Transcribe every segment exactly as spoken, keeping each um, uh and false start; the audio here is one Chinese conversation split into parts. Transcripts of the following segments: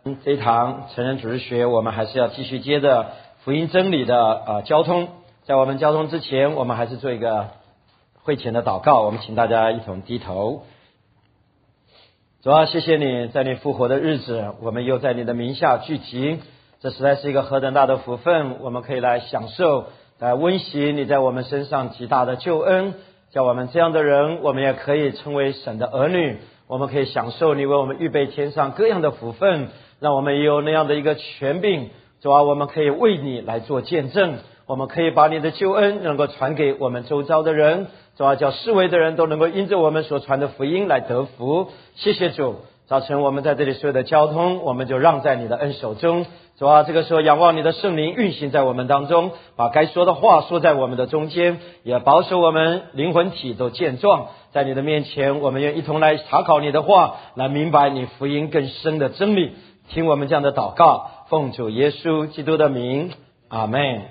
这一堂成人主日学，我们还是要继续接着福音真理的呃交通。在我们交通之前，我们还是做一个会前的祷告。我们请大家一同低头。主啊，谢谢你在你复活的日子，我们又在你的名下聚集，这实在是一个何等大的福分，我们可以来享受来温习你在我们身上极大的救恩。叫我们这样的人，我们也可以成为神的儿女，我们可以享受你为我们预备天上各样的福分，让我们也有那样的一个权柄。主啊，我们可以为你来做见证，我们可以把你的救恩能够传给我们周遭的人。主啊，叫世围的人都能够因着我们所传的福音来得福。谢谢主，早晨我们在这里所有的交通，我们就让在你的恩手中。主啊，这个时候仰望你的圣灵运行在我们当中，把该说的话说在我们的中间，也保守我们灵魂体都健壮。在你的面前，我们愿一同来查考你的话，来明白你福音更深的真理。听我们这样的祷告，奉主耶稣基督的名，阿们。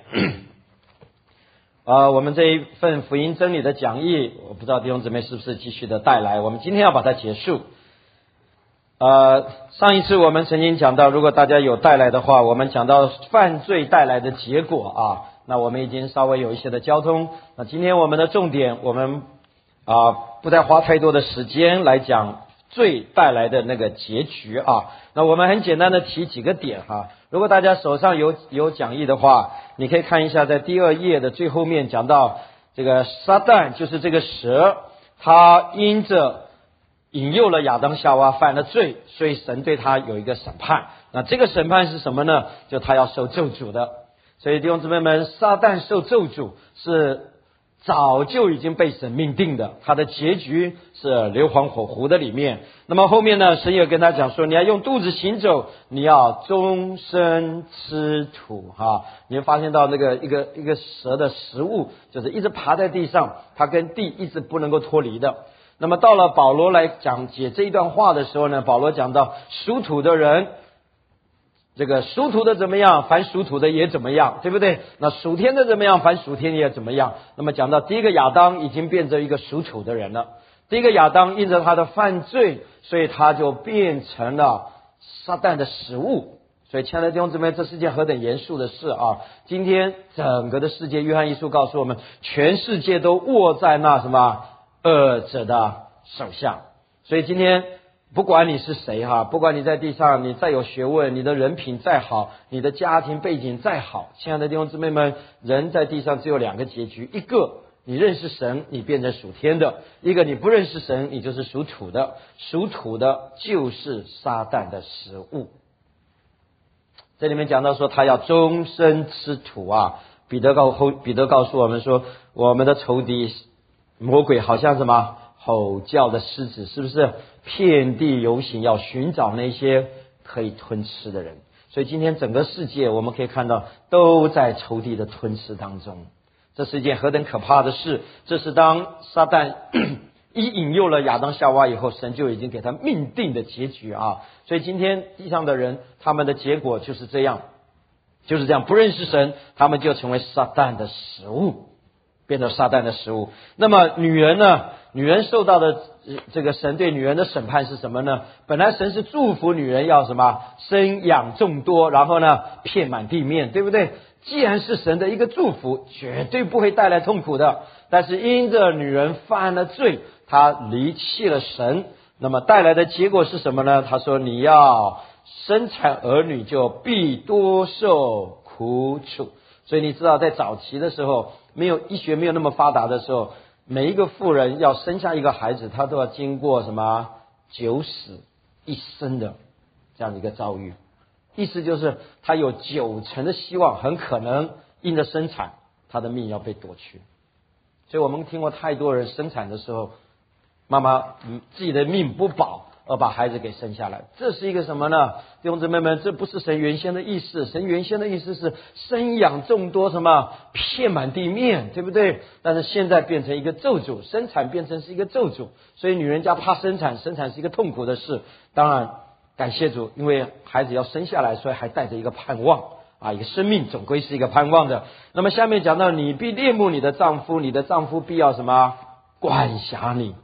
呃，我们这一份福音真理的讲义，我不知道弟兄姊妹是不是继续的带来，我们今天要把它结束。呃，上一次我们曾经讲到，如果大家有带来的话，我们讲到犯罪带来的结果啊，那我们已经稍微有一些的交通。那今天我们的重点，我们啊、呃、不再花太多的时间来讲罪带来的那个结局啊。那我们很简单的提几个点哈、啊。如果大家手上有有讲义的话，你可以看一下，在第二页的最后面讲到这个撒旦，就是这个蛇，他因着引诱了亚当夏娃犯了罪，所以神对他有一个审判。那这个审判是什么呢？就他要受咒诅的。所以弟兄姊妹们，撒旦受咒诅是早就已经被神命定的，他的结局是硫磺火湖的里面。那么后面呢，神也跟他讲说，你要用肚子行走，你要终身吃土哈。你会发现到那个一个一个蛇的食物就是一直爬在地上，它跟地一直不能够脱离的。那么到了保罗来讲解这一段话的时候呢，保罗讲到属土的人，这个属土的怎么样，凡属土的也怎么样，对不对？那属天的怎么样，凡属天也怎么样。那么讲到第一个亚当已经变成一个属土的人了，第一个亚当因着他的犯罪，所以他就变成了撒旦的食物。所以亲爱的弟兄姊妹，这是件何等严肃的事啊！今天整个的世界，约翰一书告诉我们，全世界都握在那什么恶者的手下。所以今天不管你是谁哈，不管你在地上你再有学问，你的人品再好，你的家庭背景再好，亲爱的弟兄姊妹们，人在地上只有两个结局，一个你认识神，你变成属天的；一个你不认识神，你就是属土的。属土的就是撒旦的食物。这里面讲到说他要终身吃土啊。彼得告彼得告诉我们说，我们的仇敌魔鬼好像什么吼叫的狮子，是不是遍地游行，要寻找那些可以吞吃的人。所以今天整个世界我们可以看到都在仇敌的吞吃当中，这是一件何等可怕的事。这是当撒旦一引诱了亚当夏娃以后，神就已经给他命定的结局啊。所以今天地上的人，他们的结果就是这样，就是这样，不认识神，他们就成为撒旦的食物，变成撒旦的食物。那么女人呢？女人受到的这个神对女人的审判是什么呢？本来神是祝福女人要什么生养众多，然后呢遍满地面，对不对？既然是神的一个祝福，绝对不会带来痛苦的。但是因着女人犯了罪，她离弃了神，那么带来的结果是什么呢？他说你要生产儿女，就必多受苦楚。所以你知道在早期的时候，没有医学没有那么发达的时候，每一个妇人要生下一个孩子，她都要经过什么九死一生的这样的一个遭遇。意思就是她有九成的希望，很可能因着生产她的命要被夺去。所以我们听过太多人生产的时候，妈妈自己的命不保而把孩子给生下来，这是一个什么呢？弟兄姊妹们，这不是神原先的意思。神原先的意思是生养众多，什么遍满地面，对不对？但是现在变成一个咒诅，生产变成是一个咒诅。所以女人家怕生产，生产是一个痛苦的事。当然感谢主，因为孩子要生下来，所以还带着一个盼望啊，一个生命总归是一个盼望的。那么下面讲到，你必恋慕你的丈夫，你的丈夫必要什么管辖你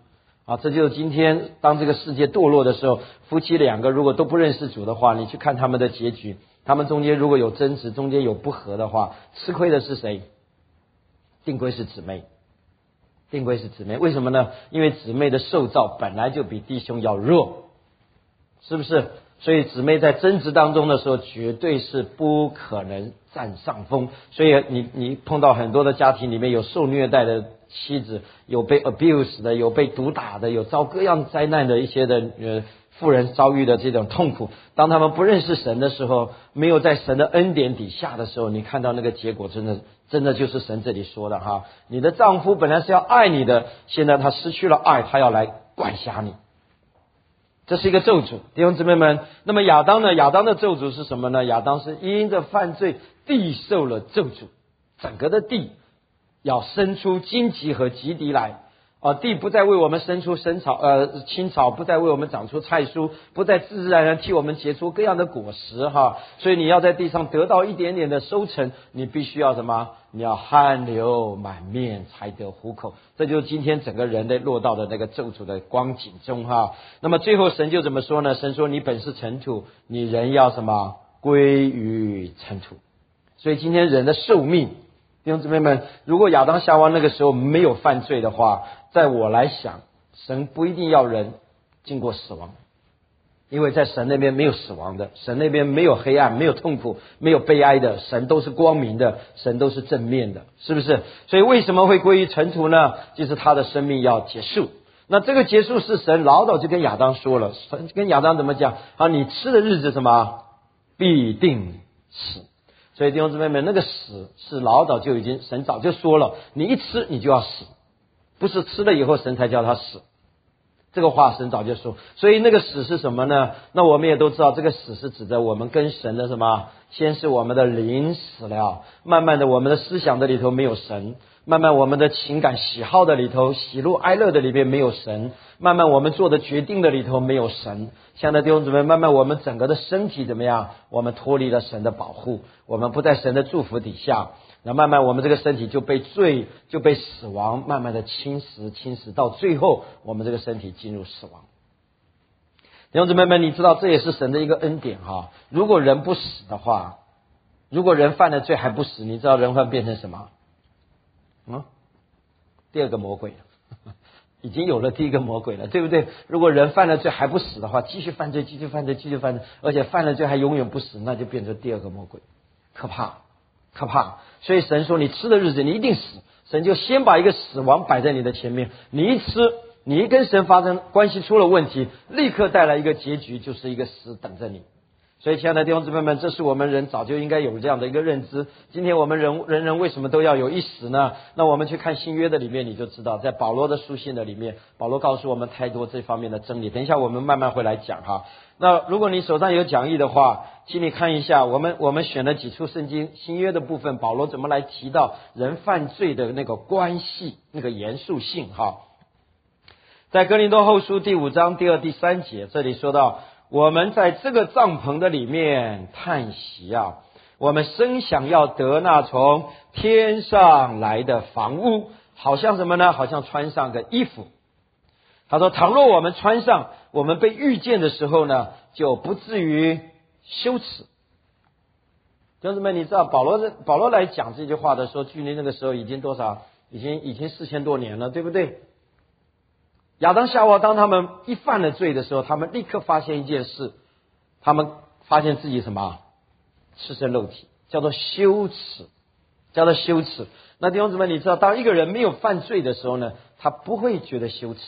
啊，这就是今天当这个世界堕落的时候，夫妻两个如果都不认识主的话，你去看他们的结局，他们中间如果有争执，中间有不和的话，吃亏的是谁？定亏是姊妹，定亏是姊妹。为什么呢？因为姊妹的受造本来就比弟兄要弱，是不是？所以姊妹在争执当中的时候，绝对是不可能占上风。所以你你碰到很多的家庭里面有受虐待的妻子，有被 abuse 的，有被毒打的，有遭各样灾难的一些的呃妇人遭遇的这种痛苦。当他们不认识神的时候，没有在神的恩典底下的时候，你看到那个结果，真的真的就是神这里说的哈。你的丈夫本来是要爱你的，现在他失去了爱，他要来管辖你。这是一个咒诅，弟兄姊妹们。那么亚当呢？亚当的咒诅是什么呢？亚当是因着犯罪，地受了咒诅，整个的地要生出荆棘和棘藜来。啊，地不再为我们生出生草，呃，青草，不再为我们长出菜蔬，不再自自然然替我们结出各样的果实哈。所以你要在地上得到一点点的收成，你必须要什么？你要汗流满面才得糊口。这就是今天整个人类落到的那个咒诅的光景中哈。那么最后神就怎么说呢？神说你本是尘土，你人要什么？归于尘土。所以今天人的寿命，弟兄姊妹们，如果亚当夏娃那个时候没有犯罪的话，在我来想，神不一定要人经过死亡，因为在神那边没有死亡的，神那边没有黑暗，没有痛苦，没有悲哀的，神都是光明的，神都是正面的，是不是？所以为什么会归于尘土呢？就是他的生命要结束。那这个结束是神老早就跟亚当说了，神跟亚当怎么讲啊？你吃的日子什么？必定死。所以弟兄姊妹们，那个死是老早就已经神早就说了，你一吃你就要死，不是吃了以后神才叫他死。这个话神早就说。所以那个死是什么呢？那我们也都知道，这个死是指着我们跟神的什么？先是我们的灵死了，慢慢的我们的思想的里头没有神，慢慢我们的情感喜好的里头，喜怒哀乐的里面没有神，慢慢我们做的决定的里头没有神。现在弟兄姊妹，慢慢我们整个的身体怎么样？我们脱离了神的保护，我们不在神的祝福底下，那慢慢我们这个身体就被罪就被死亡慢慢的侵蚀侵蚀，到最后我们这个身体进入死亡。弟兄姊妹们，你知道这也是神的一个恩典哈。如果人不死的话，如果人犯了罪还不死，你知道人会变成什么？嗯，第二个魔鬼已经有了第一个魔鬼了，对不对？如果人犯了罪还不死的话，继续犯罪继续犯罪继续犯罪，而且犯了罪还永远不死，那就变成第二个魔鬼，可怕可怕。所以神说你吃的日子你一定死，神就先把一个死亡摆在你的前面，你一吃，你一跟神发生关系出了问题，立刻带来一个结局，就是一个死等着你。所以亲爱的弟兄姊妹们，这是我们人早就应该有这样的一个认知。今天我们人人人为什么都要有一死呢？那我们去看新约的里面，你就知道，在保罗的书信的里面，保罗告诉我们太多这方面的真理。等一下我们慢慢会来讲哈。那如果你手上有讲义的话，请你看一下，我们我们选了几处圣经新约的部分，保罗怎么来提到人犯罪的那个关系，那个严肃性哈。在哥林多后书第五章第二第三节，这里说到，我们在这个帐篷的里面叹息啊，我们深想要得那从天上来的房屋，好像什么呢？好像穿上个衣服。他说，倘若我们穿上，我们被遇见的时候呢，就不至于羞耻。弟兄姊妹，你知道保罗保罗来讲这句话的时候，距离那个时候已经多少？已经已经四千多年了，对不对？亚当夏娃当他们一犯了罪的时候，他们立刻发现一件事，他们发现自己什么？赤身露体，叫做羞耻，叫做羞耻。那弟兄姊妹，你知道当一个人没有犯罪的时候呢，他不会觉得羞耻。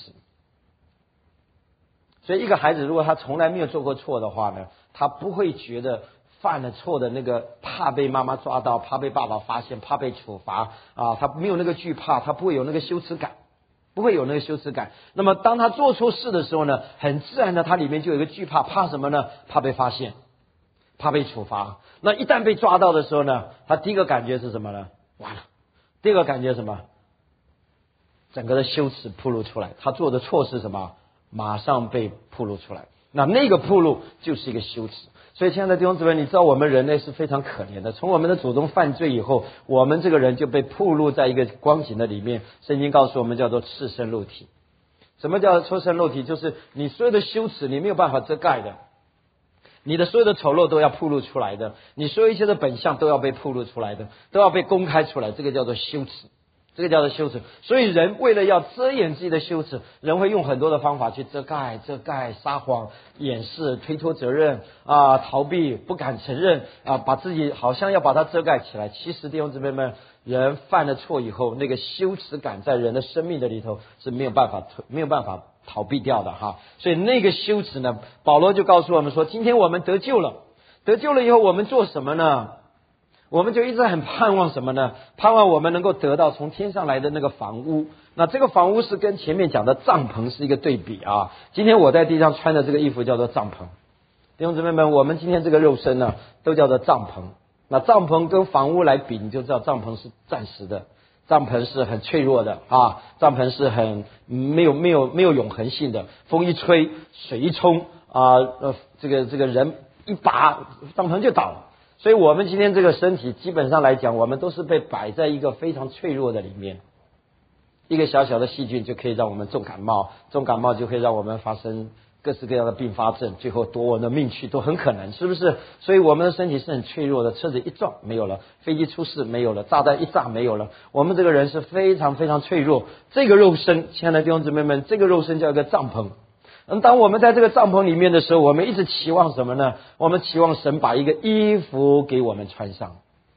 所以一个孩子如果他从来没有做过错的话呢，他不会觉得犯了错的那个怕被妈妈抓到，怕被爸爸发现，怕被处罚啊，他没有那个惧怕，他不会有那个羞耻感，不会有那个羞耻感。那么当他做错事的时候呢，很自然的他里面就有一个惧怕，怕什么呢？怕被发现，怕被处罚。那一旦被抓到的时候呢，他第一个感觉是什么呢？完了。第二个感觉是什么？整个的羞耻暴露出来，他做的错是什么？马上被暴露出来。那那个暴露就是一个羞耻。所以亲爱的弟兄姊妹，你知道我们人类是非常可怜的，从我们的祖宗犯罪以后，我们这个人就被暴露在一个光景的里面，圣经告诉我们叫做赤身露体。 什么叫赤身露体？就是你所有的羞耻你没有办法遮盖的，你的所有的丑陋都要暴露出来的，你所有一切的本相都要被暴露出来的，都要被公开出来，这个叫做羞耻，这个叫做羞耻。所以人为了要遮掩自己的羞耻，人会用很多的方法去遮盖、遮盖、撒谎、掩饰、推脱责任啊、逃避、不敢承认啊，把自己好像要把它遮盖起来。其实弟兄姊妹们，人犯了错以后，那个羞耻感在人的生命的里头是没有办法没有办法逃避掉的哈。所以那个羞耻呢，保罗就告诉我们说，今天我们得救了，得救了以后我们做什么呢？我们就一直很盼望什么呢？盼望我们能够得到从天上来的那个房屋。那这个房屋是跟前面讲的帐篷是一个对比啊。今天我在地上穿的这个衣服叫做帐篷。弟兄姊妹们，我们今天这个肉身呢，都叫做帐篷。那帐篷跟房屋来比，你就知道帐篷是暂时的，帐篷是很脆弱的啊，帐篷是很没有没有没有永恒性的。风一吹，水一冲啊，呃，这个这个人一拔，帐篷就倒了。所以我们今天这个身体基本上来讲，我们都是被摆在一个非常脆弱的里面，一个小小的细菌就可以让我们重感冒，重感冒就可以让我们发生各式各样的并发症，最后夺我们的命去都很可能，是不是？所以我们的身体是很脆弱的，车子一撞没有了，飞机出事没有了，炸弹一炸没有了，我们这个人是非常非常脆弱。这个肉身，亲爱的弟兄姊妹们，这个肉身叫一个帐篷。嗯，当我们在这个帐篷里面的时候，我们一直期望什么呢？我们期望神把一个衣服给我们穿上。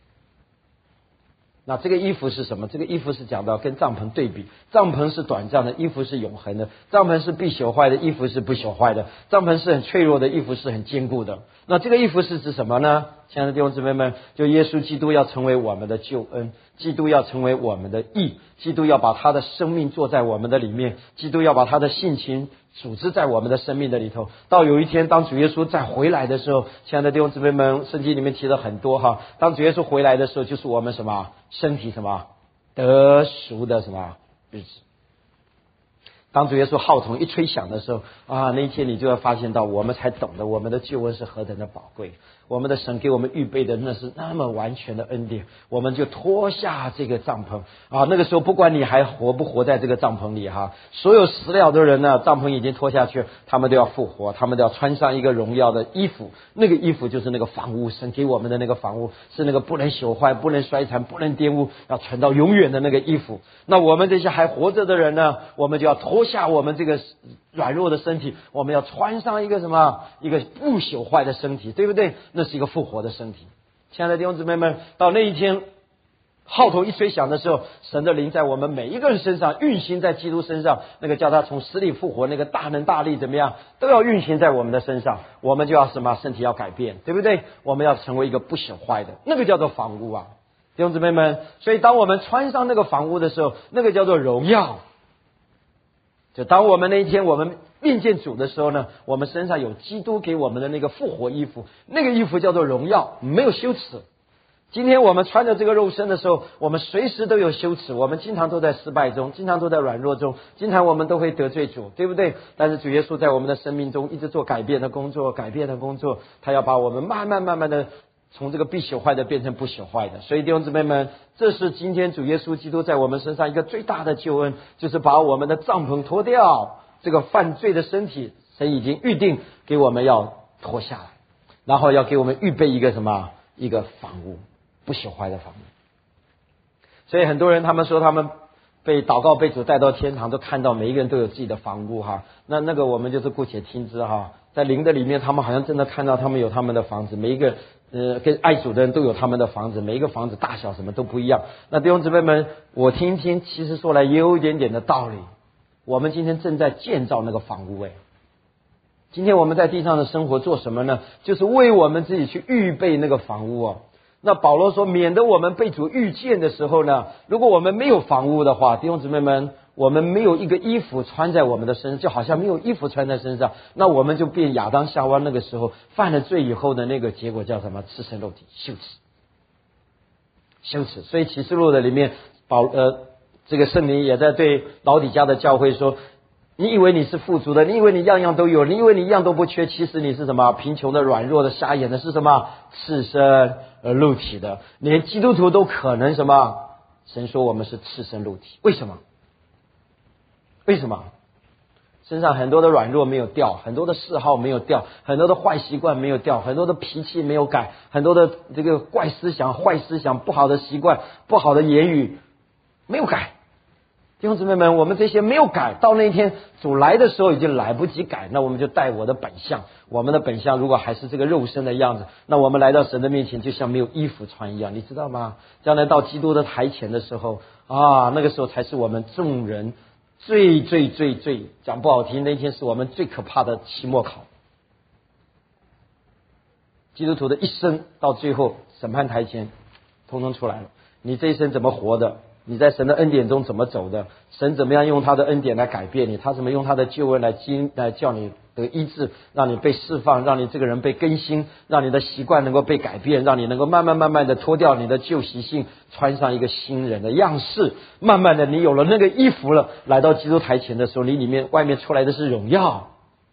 那这个衣服是什么？这个衣服是讲到跟帐篷对比，帐篷是短暂的，衣服是永恒的。帐篷是必朽坏的，衣服是不朽坏的。帐篷是很脆弱的，衣服是很坚固的。那这个衣服是指什么呢？亲爱的弟兄姊妹们，就耶稣基督要成为我们的救恩，基督要成为我们的义，基督要把他的生命做在我们的里面，基督要把他的性情组织在我们的生命的里头。到有一天当主耶稣再回来的时候，亲爱的弟兄姊妹们，圣经里面提了很多哈，当主耶稣回来的时候，就是我们什么身体什么得赎的什么日子。当主耶稣号筒一吹响的时候啊，那一天你就要发现到，我们才懂得我们的救恩是何等的宝贵，我们的神给我们预备的那是那么完全的恩典，我们就脱下这个帐篷啊。那个时候不管你还活不活在这个帐篷里哈，所有死了的人呢，帐篷已经脱下去，他们都要复活，他们都要穿上一个荣耀的衣服，那个衣服就是那个房屋，神给我们的那个房屋是那个不能朽坏、不能衰残、不能玷污，要存到永远的那个衣服。那我们这些还活着的人呢，我们就要脱下我们这个软弱的身体，我们要穿上一个什么？一个不朽坏的身体，对不对？那是一个复活的身体。亲爱的弟兄姊妹们，到那一天号筒一吹响的时候，神的灵在我们每一个人身上运行，在基督身上，那个叫他从死里复活，那个大能大力怎么样，都要运行在我们的身上。我们就要什么？身体要改变，对不对？我们要成为一个不朽坏的，那个叫做房屋啊，弟兄姊妹们。所以当我们穿上那个房屋的时候，那个叫做荣耀。就当我们那一天我们面见主的时候呢，我们身上有基督给我们的那个复活衣服，那个衣服叫做荣耀，没有羞耻。今天我们穿着这个肉身的时候，我们随时都有羞耻，我们经常都在失败中，经常都在软弱中，经常我们都会得罪主，对不对？但是主耶稣在我们的生命中一直做改变的工作，改变的工作，他要把我们慢慢慢慢的从这个必朽坏的变成不朽坏的。所以弟兄姊妹们，这是今天主耶稣基督在我们身上一个最大的救恩，就是把我们的帐篷脱掉，这个犯罪的身体神已经预定给我们要脱下来，然后要给我们预备一个什么？一个房屋，不朽坏的房屋。所以很多人他们说他们被祷告被主带到天堂，都看到每一个人都有自己的房屋哈，那那个我们就是姑且听之哈。在灵的里面，他们好像真的看到他们有他们的房子，每一个呃跟爱主的人都有他们的房子，每一个房子大小什么都不一样。那弟兄姊妹们，我听听，其实说来也有一点点的道理。我们今天正在建造那个房屋诶。今天我们在地上的生活做什么呢？就是为我们自己去预备那个房屋哦。那保罗说，免得我们被主遇见的时候呢，如果我们没有房屋的话，弟兄姊妹们，我们没有一个衣服穿在我们的身上，就好像没有衣服穿在身上，那我们就变亚当夏娃那个时候犯了罪以后的那个结果叫什么？赤身肉体，羞耻，羞耻。所以启示录的里面，保呃这个圣灵也在对老底嘉的教会说，你以为你是富足的，你以为你样样都有，你以为你一样都不缺，其实你是什么？贫穷的、软弱的、瞎眼的，是什么？赤身呃露体的。连基督徒都可能什么？神说我们是赤身露体，为什么？为什么？ 身上很多的软弱没有掉，很多的嗜好没有掉，很多的坏习惯没有掉，很多的脾气没有改，很多的这个怪思想、坏思想、不好的习惯、不好的言语没有改。弟兄姊妹们，我们这些没有改，到那一天主来的时候已经来不及改，那我们就带我的本相，我们的本相如果还是这个肉身的样子，那我们来到神的面前就像没有衣服穿一样，你知道吗？将来到基督的台前的时候啊，那个时候才是我们众人最最最最讲不好听，那天是我们最可怕的期末考。基督徒的一生到最后审判台前通通出来了，你这一生怎么活的，你在神的恩典中怎么走的，神怎么样用他的恩典来改变你，他怎么用他的救恩来经来叫你得医治，让你被释放，让你这个人被更新，让你的习惯能够被改变，让你能够慢慢慢慢的脱掉你的旧习性，穿上一个新人的样式，慢慢的你有了那个衣服了，来到基督台前的时候，你里面外面出来的是荣耀，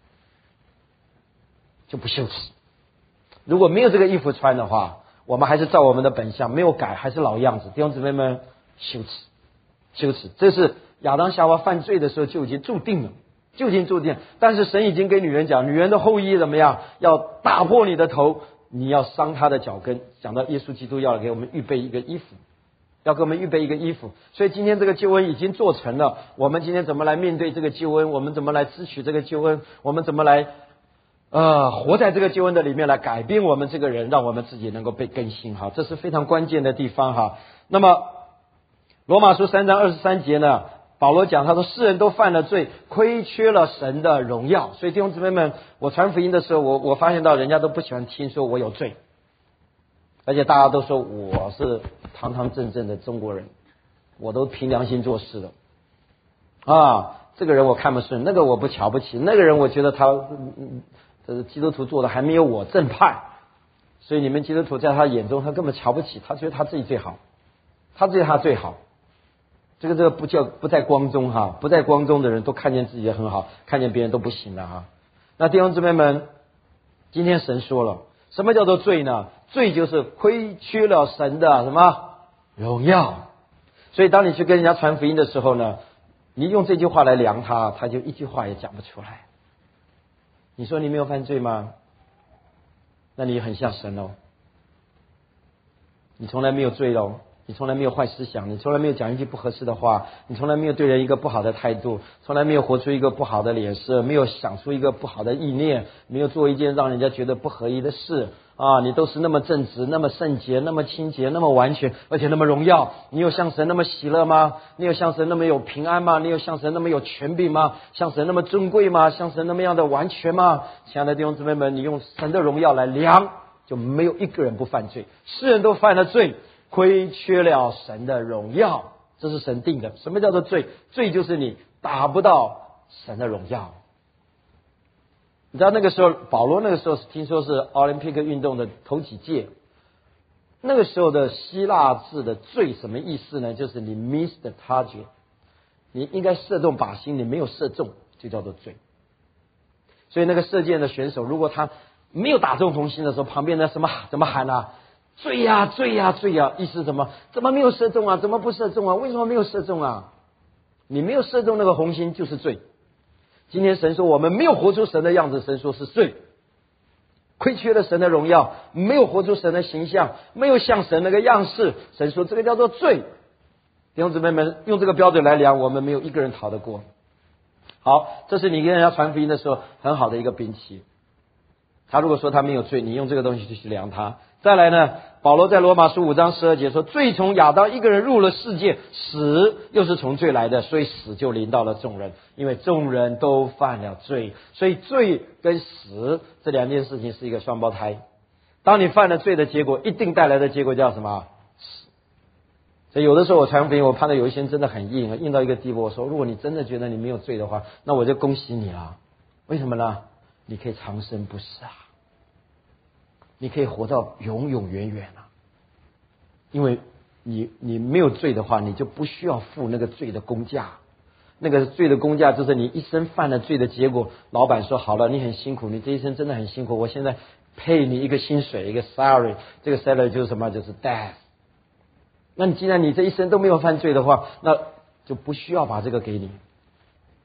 就不羞耻。如果没有这个衣服穿的话，我们还是照我们的本相，没有改，还是老样子。弟兄姊妹们，羞耻，羞耻，这是亚当夏娃犯罪的时候就已经注定了，就已经注定。但是神已经给女人讲，女人的后裔怎么样，要打破你的头，你要伤她的脚跟。讲到耶稣基督要给我们预备一个衣服，要给我们预备一个衣服。所以今天这个救恩已经做成了，我们今天怎么来面对这个救恩，我们怎么来支取这个救恩，我们怎么来呃，活在这个救恩的里面来改变我们这个人，让我们自己能够被更新哈，这是非常关键的地方哈。那么罗马书三章二十三节呢，保罗讲他说世人都犯了罪，亏缺了神的荣耀。所以弟兄姊妹们，我传福音的时候，我我发现到人家都不喜欢听说我有罪，而且大家都说我是堂堂正正的中国人，我都凭良心做事的啊，这个人我看不顺，那个我不瞧不起，那个人我觉得他嗯呃，基督徒做的还没有我正派，所以你们基督徒在他眼中他根本瞧不起，他觉得他自己最好，他觉得他最好。这个这个不叫不在光中哈，不在光中的人都看见自己很好，看见别人都不行了哈。那弟兄姊妹们，今天神说了，什么叫做罪呢？罪就是亏缺了神的什么荣耀。所以当你去跟人家传福音的时候呢，你用这句话来量他，他就一句话也讲不出来。你说你没有犯罪吗？那你很像神哦，你从来没有罪哦，你从来没有坏思想，你从来没有讲一句不合适的话，你从来没有对人一个不好的态度，从来没有活出一个不好的脸色，没有想出一个不好的意念，没有做一件让人家觉得不合意的事啊！你都是那么正直，那么圣洁，那么清洁，那么完全，而且那么荣耀。你有像神那么喜乐吗？你有像神那么有平安吗？你有像神那么有权柄吗？像神那么尊贵吗？像神那么样的完全吗？亲爱的弟兄姊妹们，你用神的荣耀来量，就没有一个人不犯罪。世人都犯了罪，亏缺了神的荣耀，这是神定的。什么叫做罪？罪就是你达不到神的荣耀。你知道那个时候保罗那个时候听说是奥林匹克运动的头几届，那个时候的希腊字的罪什么意思呢？就是你 miss the target， 你应该射中靶心，你没有射中就叫做罪。所以那个射箭的选手如果他没有打中红心的时候，旁边的什么怎么喊啊？罪呀罪呀罪呀！意思什么？怎么没有射中啊？怎么不射中啊？为什么没有射中啊？你没有射中那个红心就是罪。今天神说我们没有活出神的样子，神说是罪，亏缺了神的荣耀，没有活出神的形象，没有像神那个样式，神说这个叫做罪。弟兄姊妹们，用这个标准来量，我们没有一个人逃得过。好，这是你跟人家传福音的时候很好的一个兵器。他如果说他没有罪，你用这个东西就去量他。再来呢，保罗在罗马书五章十二节说，罪从亚当一个人入了世界，死又是从罪来的，所以死就临到了众人，因为众人都犯了罪。所以罪跟死这两件事情是一个双胞胎，当你犯了罪的结果，一定带来的结果叫什么？死。所以有的时候我传福音，我看到有一些人真的很硬，硬到一个地步，我说如果你真的觉得你没有罪的话，那我就恭喜你了。为什么呢？你可以长生不死啊，你可以活到永永远远啊！因为你你没有罪的话，你就不需要付那个罪的工价。那个罪的工价就是你一生犯了罪的结果。老板说好了，你很辛苦，你这一生真的很辛苦，我现在配你一个薪水，一个 salary， 这个 salary 就是什么？就是 death。那你既然你这一生都没有犯罪的话，那就不需要把这个给你。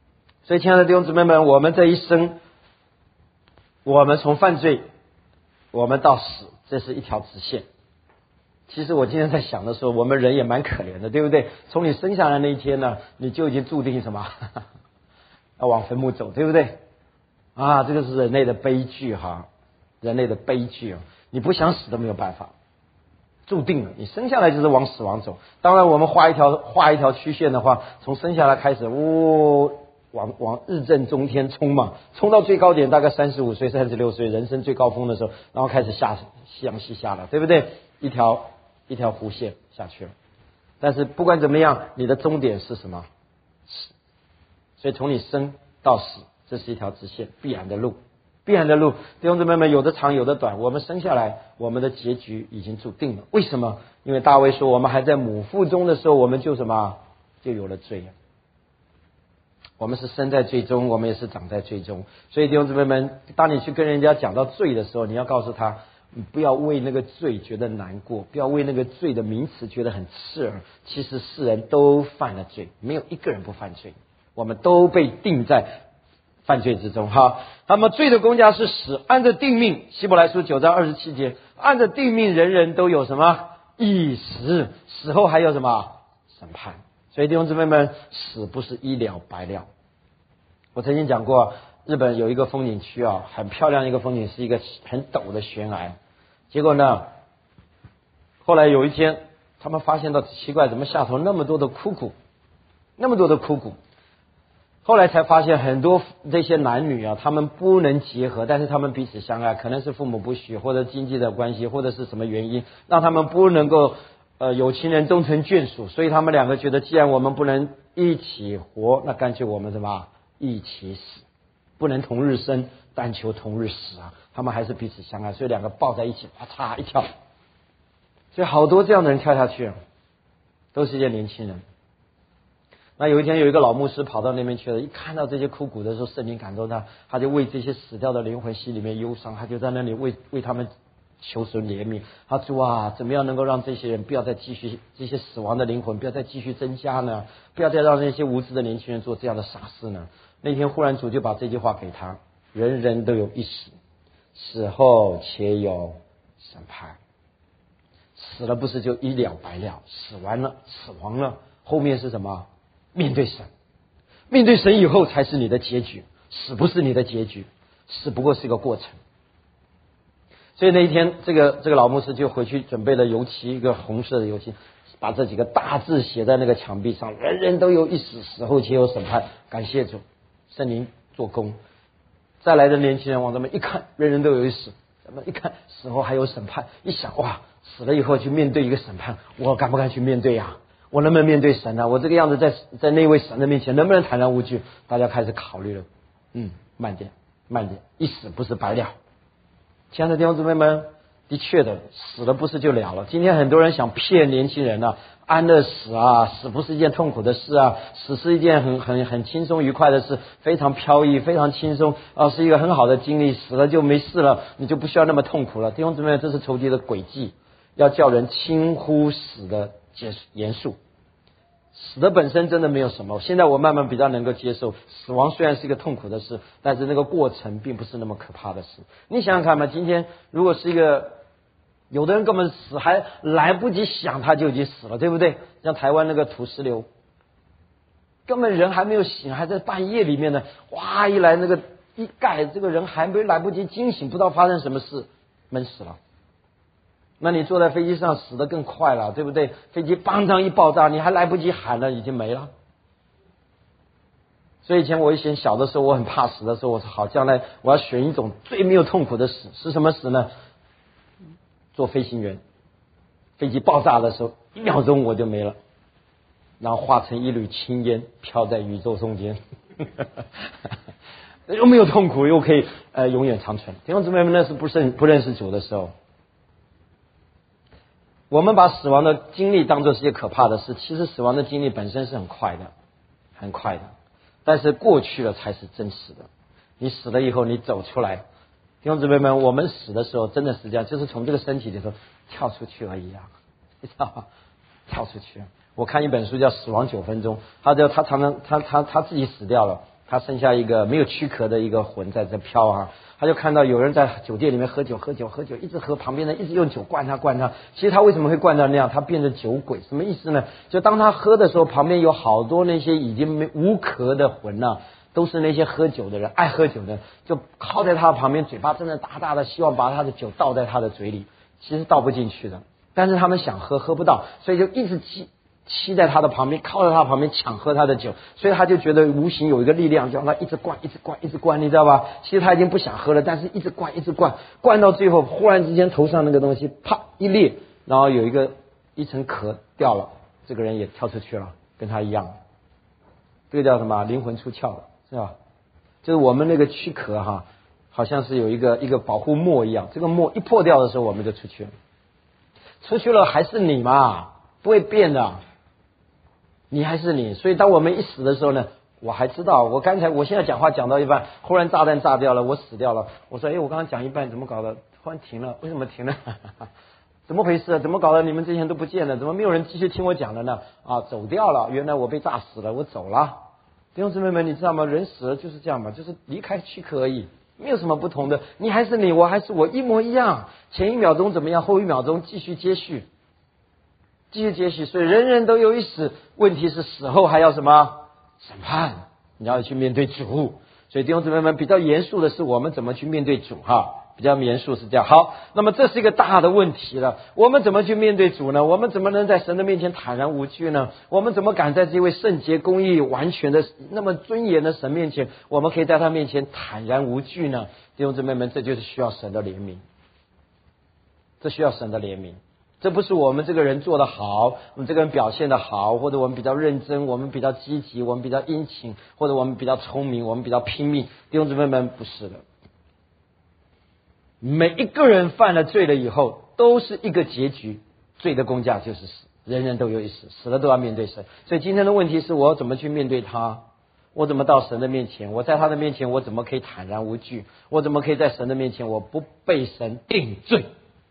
所以亲爱的弟兄姊妹们，我们这一生，我们从犯罪我们到死，这是一条直线。其实我今天在想的时候，我们人也蛮可怜的，对不对？从你生下来那一天呢，你就已经注定什么要往坟墓走，对不对？啊，这个是人类的悲剧哈，人类的悲剧啊！你不想死都没有办法，注定了，你生下来就是往死亡走。当然，我们画一条画一条曲线的话，从生下来开始，呜、哦，往往日正中天冲嘛，冲到最高点大概三十五岁、三十六岁，人生最高峰的时候，然后开始下向西下了，对不对？一条一条弧线下去了。但是不管怎么样，你的终点是什么？死。所以从你生到死，这是一条直线，必然的路。必然的路，弟兄姊妹们，有的长有的短，我们生下来，我们的结局已经注定了。为什么？因为大卫说，我们还在母腹中的时候，我们就什么就有了罪。我们是生在罪中，我们也是长在罪中。所以弟兄姊妹们，当你去跟人家讲到罪的时候，你要告诉他，你不要为那个罪觉得难过，不要为那个罪的名词觉得很刺耳。其实世人都犯了罪，没有一个人不犯罪，我们都被定在犯罪之中哈。那么罪的工价是死，按着定命，希伯来书九章二十七节，按着定命，人人都有什么一死，死后还有什么审判。所以弟兄姊妹们，死不是一了百了。我曾经讲过，日本有一个风景区啊，很漂亮一个风景，是一个很陡的悬崖。结果呢，后来有一天，他们发现到奇怪，怎么下头那么多的枯骨，那么多的枯骨。后来才发现，很多这些男女啊，他们不能结合，但是他们彼此相爱，可能是父母不许，或者经济的关系，或者是什么原因，让他们不能够呃有情人终成眷属。所以他们两个觉得，既然我们不能一起活，那干脆我们什么一起死，不能同日生，但求同日死啊！他们还是彼此相爱，所以两个抱在一起，啪嚓一跳。所以好多这样的人跳下去，都是一些年轻人。那有一天有一个老牧师跑到那边去了，一看到这些枯骨的时候，圣灵感动他，他就为这些死掉的灵魂心里面忧伤，他就在那里为为他们求神怜悯。他说啊，怎么样能够让这些人不要再继续，这些死亡的灵魂不要再继续增加呢？不要再让那些无知的年轻人做这样的傻事呢？那天忽然主就把这句话给他：人人都有一死，死后且有审判。死了不是就一了百了，死完了，死亡了，后面是什么？面对神，面对神以后才是你的结局，死不是你的结局，死不过是一个过程。所以那一天，这个这个老牧师就回去准备了油漆，一个红色的油漆，把这几个大字写在那个墙壁上：人人都有一死，死后且有审判。感谢主，圣灵做工。再来的年轻人往这边一看，人人都有一死，咱们一看死后还有审判，一想哇，死了以后去面对一个审判，我敢不敢去面对呀、啊？我能不能面对神呢、啊？我这个样子在在那位神的面前能不能坦然无惧？大家开始考虑了，嗯，慢点，慢点，一死不是白了。亲爱的弟兄姊妹们，的确的，死了不是就了了。今天很多人想骗年轻人啊，安乐死啊，死不是一件痛苦的事啊，死是一件很很很轻松愉快的事，非常飘逸，非常轻松啊，是一个很好的经历。死了就没事了，你就不需要那么痛苦了。弟兄姊妹，这是仇敌的诡计，要叫人轻忽死的严肃。死的本身真的没有什么，现在我慢慢比较能够接受，死亡虽然是一个痛苦的事，但是那个过程并不是那么可怕的事。你想想看嘛，今天如果是一个，有的人根本死还来不及想他就已经死了，对不对？像台湾那个土石流，根本人还没有醒，还在半夜里面呢，哇一来那个一盖，这个人还没来不及惊醒，不知道发生什么事，闷死了。那你坐在飞机上死得更快了，对不对？飞机邦当一爆炸，你还来不及喊了，已经没了。所以以前我以前小的时候，我很怕死的时候，我说好，将来我要选一种最没有痛苦的死，是什么死呢？做飞行员，飞机爆炸的时候，一秒钟我就没了，然后化成一缕青烟，飘在宇宙中间，又没有痛苦，又可以呃永远长存。弟兄姊妹们，那是不认不认识主的时候。我们把死亡的经历当作是一件可怕的事，其实死亡的经历本身是很快的，很快的，但是过去了才是真实的。你死了以后，你走出来，弟兄姊妹们，我们死的时候真的是这样，就是从这个身体里头跳出去而已啊，你知道吗？跳出去。我看一本书叫《死亡九分钟》，他就他常常他他他自己死掉了， 他剩下一个没有躯壳的一个魂在这飘啊。他就看到有人在酒店里面喝酒喝酒喝酒，一直喝，旁边人一直用酒灌他灌他。其实他为什么会灌到那样？他变成酒鬼，什么意思呢？就当他喝的时候，旁边有好多那些已经没无壳的魂啊，都是那些喝酒的人，爱喝酒的人，就靠在他的旁边，嘴巴睁得大大的，希望把他的酒倒在他的嘴里，其实倒不进去的。但是他们想喝喝不到，所以就一直吸吸在他的旁边，靠在他旁边抢喝他的酒，所以他就觉得无形有一个力量，就让他一直灌，一直灌，一直灌，你知道吧？其实他已经不想喝了，但是一直灌，一直灌，灌到最后，忽然之间头上那个东西啪一裂，然后有一个一层壳掉了，这个人也跳出去了，跟他一样。这个叫什么？灵魂出窍了，是吧？就是我们那个躯壳哈，好像是有一个一个保护膜一样，这个膜一破掉的时候，我们就出去了。出去了还是你嘛，不会变的。你还是你，所以当我们一死的时候呢，我还知道，我刚才我现在讲话讲到一半，忽然炸弹炸掉了，我死掉了。我说，哎，我刚刚讲一半怎么搞的？忽然停了，为什么停了？怎么回事？怎么搞的？你们之前都不见了，怎么没有人继续听我讲了呢？啊，走掉了，原来我被炸死了，我走了。弟兄姊妹们，你知道吗？人死了就是这样嘛，就是离开躯壳而已，没有什么不同的。你还是你，我还是我，一模一样。前一秒钟怎么样，后一秒钟继续接续。继续接续，所以人人都有一死，问题是死后还要什么审判？你要去面对主。所以弟兄姊妹们，比较严肃的是我们怎么去面对主哈，比较严肃是这样。好，那么这是一个大的问题了，我们怎么去面对主呢？我们怎么能在神的面前坦然无惧呢？我们怎么敢在这位圣洁公义完全的那么尊严的神面前，我们可以在他面前坦然无惧呢？弟兄姊妹们，这就是需要神的怜悯，这需要神的怜悯。这不是我们这个人做得好，我们这个人表现得好，或者我们比较认真，我们比较积极，我们比较殷勤，或者我们比较聪明，我们比较拼命。弟兄姊妹们，不是的。每一个人犯了罪了以后，都是一个结局，罪的工价就是死，人人都有一死，死了都要面对神。所以今天的问题是我怎么去面对他？我怎么到神的面前？我在他的面前，我怎么可以坦然无惧？我怎么可以在神的面前，我不被神定罪？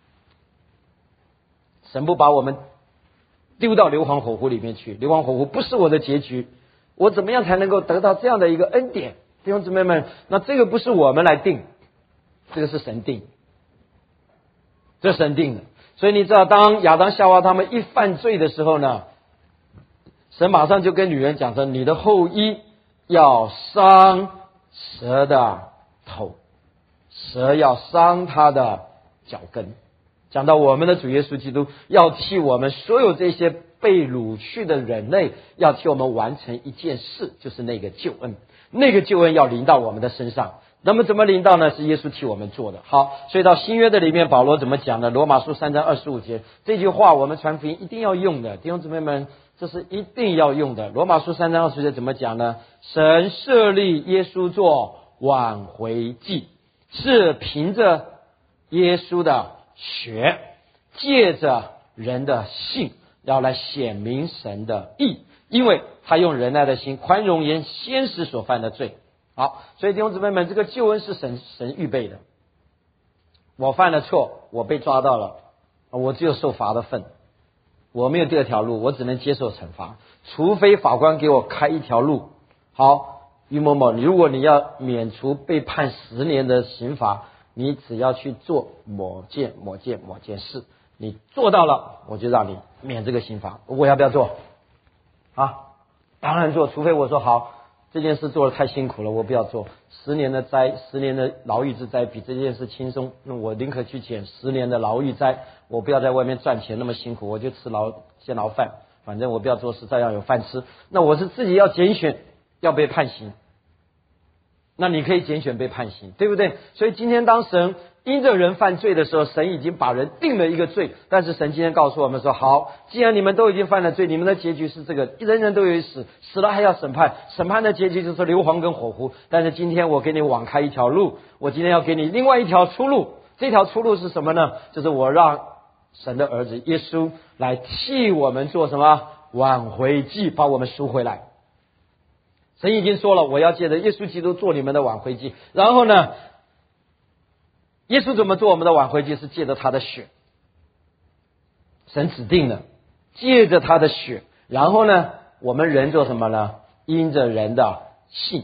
神不把我们丢到硫磺火湖里面去，硫磺火湖不是我的结局，我怎么样才能够得到这样的一个恩典？弟兄姊妹们，那这个不是我们来定，这个是神定，这是神定的。所以你知道，当亚当夏娃他们一犯罪的时候呢，神马上就跟女人讲说，你的后裔要伤蛇的头，蛇要伤他的脚跟。讲到我们的主耶稣基督要替我们所有这些被掳去的人类，要替我们完成一件事，就是那个救恩。那个救恩要临到我们的身上，那么怎么临到呢？是耶稣替我们做的。好，所以到新约的里面，保罗怎么讲呢？罗马书三章二十五节，这句话我们传福音一定要用的，弟兄姊妹们，这是一定要用的。罗马书三章二十五节怎么讲呢？神设立耶稣做挽回祭，是凭着耶稣的血，借着人的信，要来显明神的义，因为他用仁爱的心宽容原先时所犯的罪。好，所以弟兄姊妹们，这个救恩是神神预备的。我犯了错，我被抓到了，我只有受罚的份，我没有第二条路，我只能接受惩罚，除非法官给我开一条路。好，于某某，如果你要免除被判十年的刑罚，你只要去做某件某件某件事，你做到了，我就让你免这个刑罚。我要不要做啊？当然做，除非我说好，这件事做得太辛苦了，我不要做。十年的灾，十年的牢狱之灾比这件事轻松，那我宁可去减十年的牢狱灾，我不要在外面赚钱那么辛苦，我就吃牢监牢饭，反正我不要做事，照样有饭吃。那我是自己要拣选要被判刑，那你可以拣选被判刑，对不对？所以今天当神因着人犯罪的时候，神已经把人定了一个罪，但是神今天告诉我们说，好，既然你们都已经犯了罪，你们的结局是这个，人人都有一死，死了还要审判，审判的结局就是硫磺跟火湖。但是今天我给你网开一条路，我今天要给你另外一条出路，这条出路是什么呢？就是我让神的儿子耶稣来替我们做什么挽回祭，把我们赎回来。神已经说了，我要借着耶稣基督做你们的挽回祭。然后呢，耶稣怎么做我们的挽回祭？是借着他的血，神指定的，借着他的血。然后呢，我们人做什么呢？因着人的信，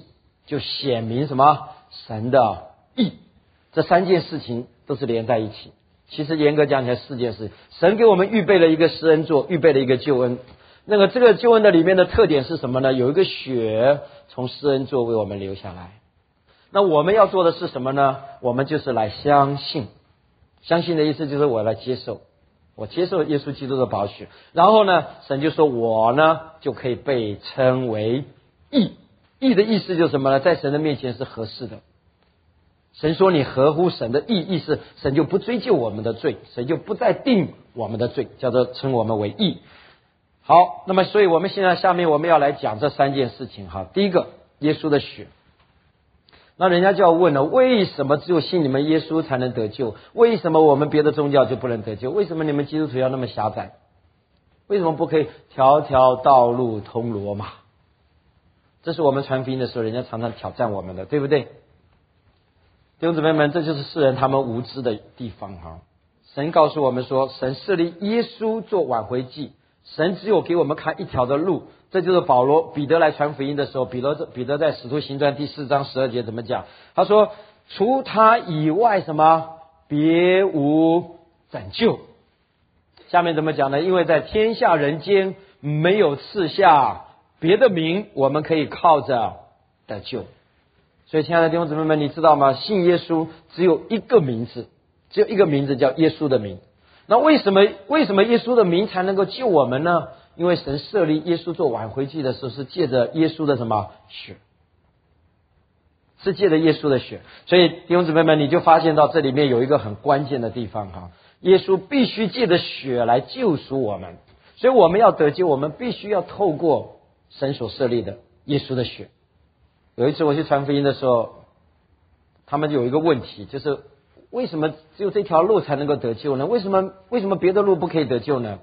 就显明什么？神的义。这三件事情都是连在一起。其实严格讲起来四件事，神给我们预备了一个施恩座，预备了一个救恩。那个这个救恩的里面的特点是什么呢？有一个血从施恩座为我们流下来。那我们要做的是什么呢？我们就是来相信。相信的意思就是我来接受，我接受耶稣基督的宝血，然后呢，神就说我呢就可以被称为义。义的意思就是什么呢？在神的面前是合适的。神说你合乎神的义，意思神就不追究我们的罪，神就不再定我们的罪，叫做称我们为义。好，那么所以我们现在下面我们要来讲这三件事情哈。第一个，耶稣的血。那人家就要问了，为什么只有信你们耶稣才能得救？为什么我们别的宗教就不能得救？为什么你们基督徒要那么狭窄？为什么不可以条条道路通罗马？这是我们传福音的时候人家常常挑战我们的，对不对？弟兄姊妹们，这就是世人他们无知的地方哈。神告诉我们说，神设立耶稣做挽回祭，神只有给我们看一条的路。这就是保罗彼得来传福音的时候，彼得彼得在使徒行传第四章十二节怎么讲？他说除他以外什么别无拯救。下面怎么讲呢？因为在天下人间没有赐下别的名，我们可以靠着得救。所以亲爱的弟兄姊妹们，你知道吗？信耶稣只有一个名字，只有一个名字叫耶稣的名。那为什么为什么耶稣的名才能够救我们呢？因为神设立耶稣做挽回祭的时候，是借着耶稣的什么血，是借着耶稣的血。所以弟兄姊妹们，你就发现到这里面有一个很关键的地方哈，耶稣必须借着血来救赎我们。所以我们要得救，我们必须要透过神所设立的耶稣的血。有一次我去传福音的时候，他们有一个问题，就是为什么只有这条路才能够得救呢？为什么为什么别的路不可以得救呢？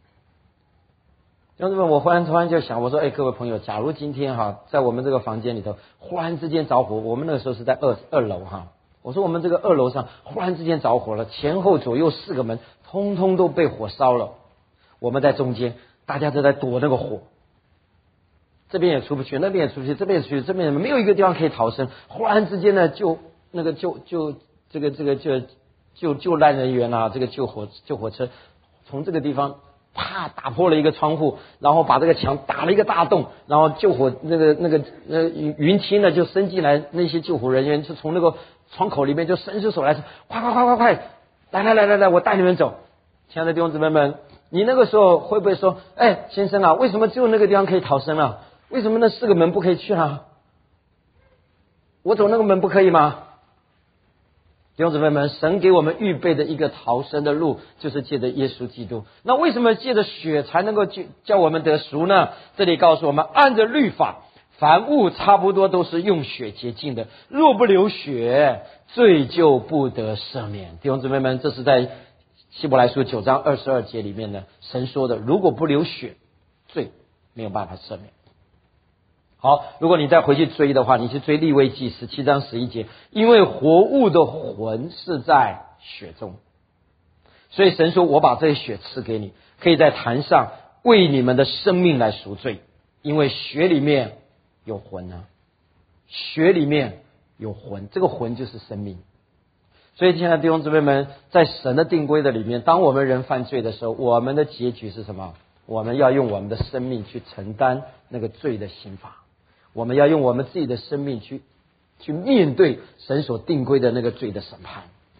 兄弟们，我忽然突然就想，我说，哎，各位朋友，假如今天哈，在我们这个房间里头，忽然之间着火，我们那个时候是在二二楼哈，我说我们这个二楼上忽然之间着火了，前后左右四个门通通都被火烧了，我们在中间，大家都在躲那个火，这边也出不去，那边也出不去，这边也出不去，这边没有一个地方可以逃生。忽然之间呢，就那个救救这个这个救救救难人员啊，这个救火救火车从这个地方啪打破了一个窗户，然后把这个墙打了一个大洞，然后救火那个那个那云云梯呢就伸进来，那些救火人员就从那个窗口里面就伸出手来说，快快快快快，来来来来来，我带你们走。亲爱的弟兄姊妹们，你那个时候会不会说，哎，先生啊，为什么只有那个地方可以逃生啊？为什么那四个门不可以去啊？我走那个门不可以吗？弟兄姊妹们，神给我们预备的一个逃生的路，就是借着耶稣基督。那为什么借着血才能够叫我们得赎呢？这里告诉我们，按着律法，凡物差不多都是用血洁净的，若不流血，罪就不得赦免。弟兄姊妹们，这是在希伯来书九章二十二节里面呢，神说的，如果不流血，罪没有办法赦免。好，如果你再回去追的话，你去追利未记十七章十一节，因为活物的魂是在血中，所以神说我把这些血赐给你，可以在坛上为你们的生命来赎罪，因为血里面有魂啊，血里面有魂，这个魂就是生命。所以亲爱的弟兄姊妹们，在神的定规的里面，当我们人犯罪的时候，我们的结局是什么？我们要用我们的生命去承担那个罪的刑罚，我们要用我们自己的生命去去面对神所定规的那个罪的审判。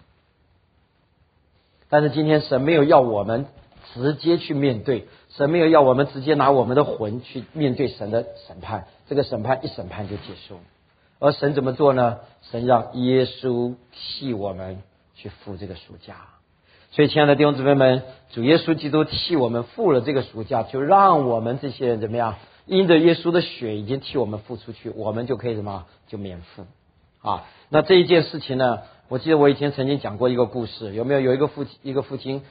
但是今天神没有要我们直接去面对，神没有要我们直接拿我们的魂去面对神的审判，这个审判一审判就结束。而神怎么做呢？神让耶稣替我们去付这个赎价。所以亲爱的弟兄姊妹们，主耶稣基督替我们付了这个赎价，就让我们这些人怎么样？因着耶稣的血已经替我们付出去，我们就可以什么？就免付啊。那这一件事情呢，我记得我以前曾经讲过一个故事，有没有？有一个父亲，一个父亲，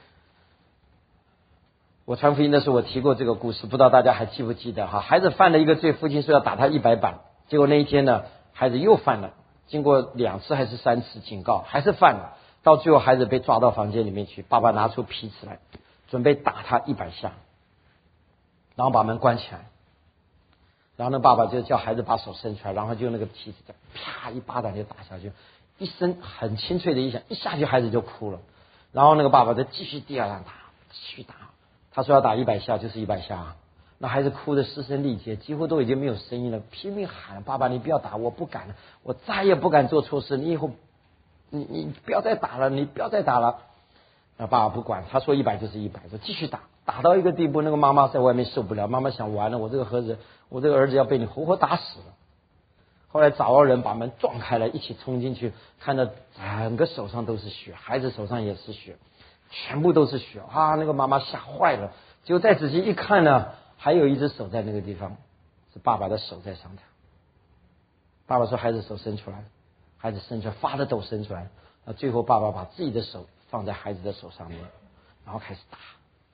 我传福音的时候我提过这个故事，不知道大家还记不记得哈？孩子犯了一个罪，父亲说要打他一百板，结果那一天呢，孩子又犯了，经过两次还是三次警告，还是犯了。到最后孩子被抓到房间里面去，爸爸拿出皮尺来准备打他一百下，然后把门关起来。 然后那爸爸就叫孩子把手伸出来，然后就那个梯子就啪一巴掌就打下去，一声很清脆的一响，一下去孩子就哭了。然后那个爸爸就继续第二样打，继续打。他说要打一百下就是一百下，那孩子哭得失声力竭，几乎都已经没有声音了，拼命喊：“爸爸，你不要打，我不敢了，我再也不敢做错事，你以后你你不要再打了，你不要再打了。”那爸爸不管，他说一百就是一百，说继续打。打到一个地步，那个妈妈在外面受不了，妈妈想完了，我这个儿子，我这个儿子要被你活活打死了。后来找到人把门撞开了，一起冲进去，看到整个手上都是血，孩子手上也是血，全部都是血啊！那个妈妈吓坏了，结果再仔细一看呢，还有一只手在那个地方，是爸爸的手在上头。爸爸说：“孩子手伸出来。”孩子伸出来，发着抖伸出来。那最后爸爸把自己的手放在孩子的手上面，然后开始打。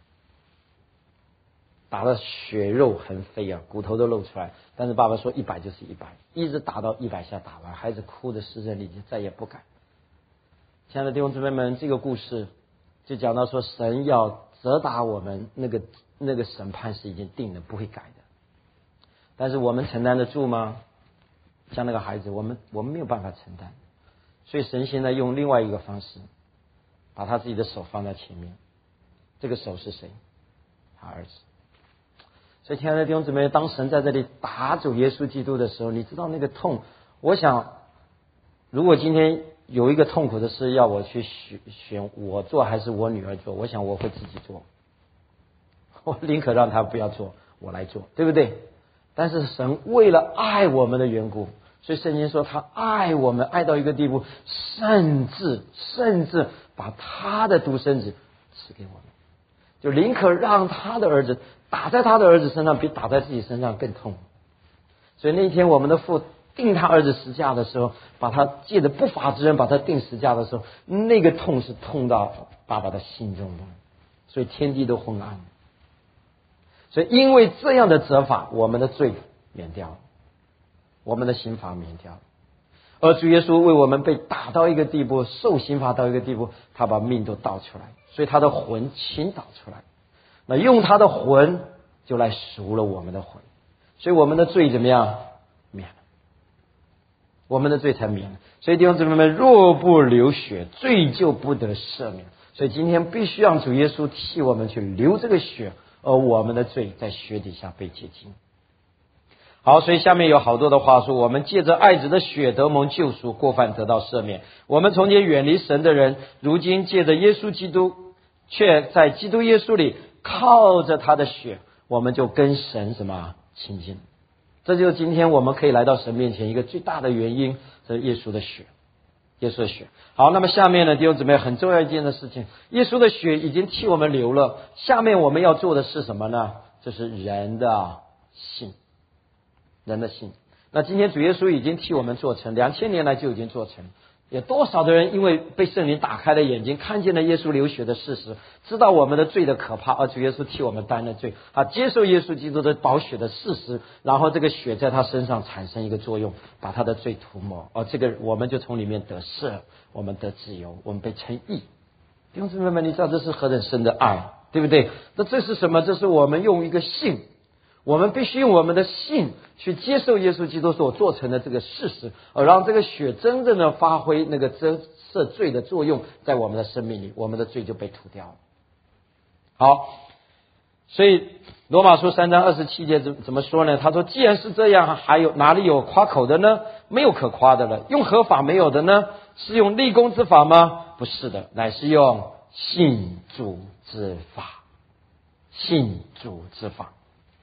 打得血肉横飞啊，骨头都露出来。但是爸爸说一百就是一百，一直打到一百下打完，孩子哭得失声力竭，再也不敢。亲爱的弟兄姊妹们，这个故事就讲到说，神要责打我们，那个那个审判是已经定了，不会改的。但是我们承担得住吗？像那个孩子，我们我们没有办法承担。所以神现在用另外一个方式，把他自己的手放在前面。这个手是谁？他儿子。所以亲爱的弟兄姊妹，当神在这里打主耶稣基督的时候，你知道那个痛。我想如果今天有一个痛苦的事要我去选选我做还是我女儿做，我想我会自己做，我宁可让她不要做，我来做，对不对？但是神为了爱我们的缘故，所以圣经说他爱我们爱到一个地步，甚至甚至把他的独生子赐给我们，就宁可让他的儿子打在他的儿子身上，比打在自己身上更痛。所以那一天我们的父定他儿子十架的时候，把他借着不法之人把他定十架的时候，那个痛是痛到爸爸的心中的，所以天地都昏暗。所以因为这样的责罚，我们的罪免掉了，我们的刑罚免掉了。而主耶稣为我们被打到一个地步，受刑罚到一个地步，他把命都倒出来，所以他的魂倾倒出来，那用他的魂就来赎了我们的魂，所以我们的罪怎么样？免了，我们的罪才免了。所以弟兄姊妹们，若不流血，罪就不得赦免。所以今天必须让主耶稣替我们去流这个血，而我们的罪在血底下被洁净。好，所以下面有好多的话说，我们借着爱子的血得蒙救赎，过犯得到赦免。我们从前远离神的人，如今借着耶稣基督，却在基督耶稣里靠着他的血，我们就跟神什么亲近。这就是今天我们可以来到神面前一个最大的原因，这是耶稣的血，耶稣的血。好，那么下面呢，弟兄姊妹，很重要一件的事情，耶稣的血已经替我们流了，下面我们要做的是什么呢？这是人的信，人的信。那今天主耶稣已经替我们做成，两千年来就已经做成。有多少的人因为被圣灵打开了眼睛，看见了耶稣流血的事实，知道我们的罪的可怕，而主耶稣替我们担了罪，啊，接受耶稣基督的宝血的事实，然后这个血在他身上产生一个作用，把他的罪涂抹，而这个我们就从里面得赦，我们得自由，我们被称义。弟兄姊妹们，你知道这是何等深的爱，对不对？那这是什么？这是我们用一个信，我们必须用我们的信去接受耶稣基督所做成的这个事实，而让这个血真正的发挥那个遮赦罪的作用，在我们的生命里，我们的罪就被涂掉了。好，所以罗马书三章二十七节怎怎么说呢？他说：“既然是这样，还有哪里有夸口的呢？没有可夸的了。用何法没有的呢？是用立功之法吗？不是的，乃是用信主之法。信主之法。”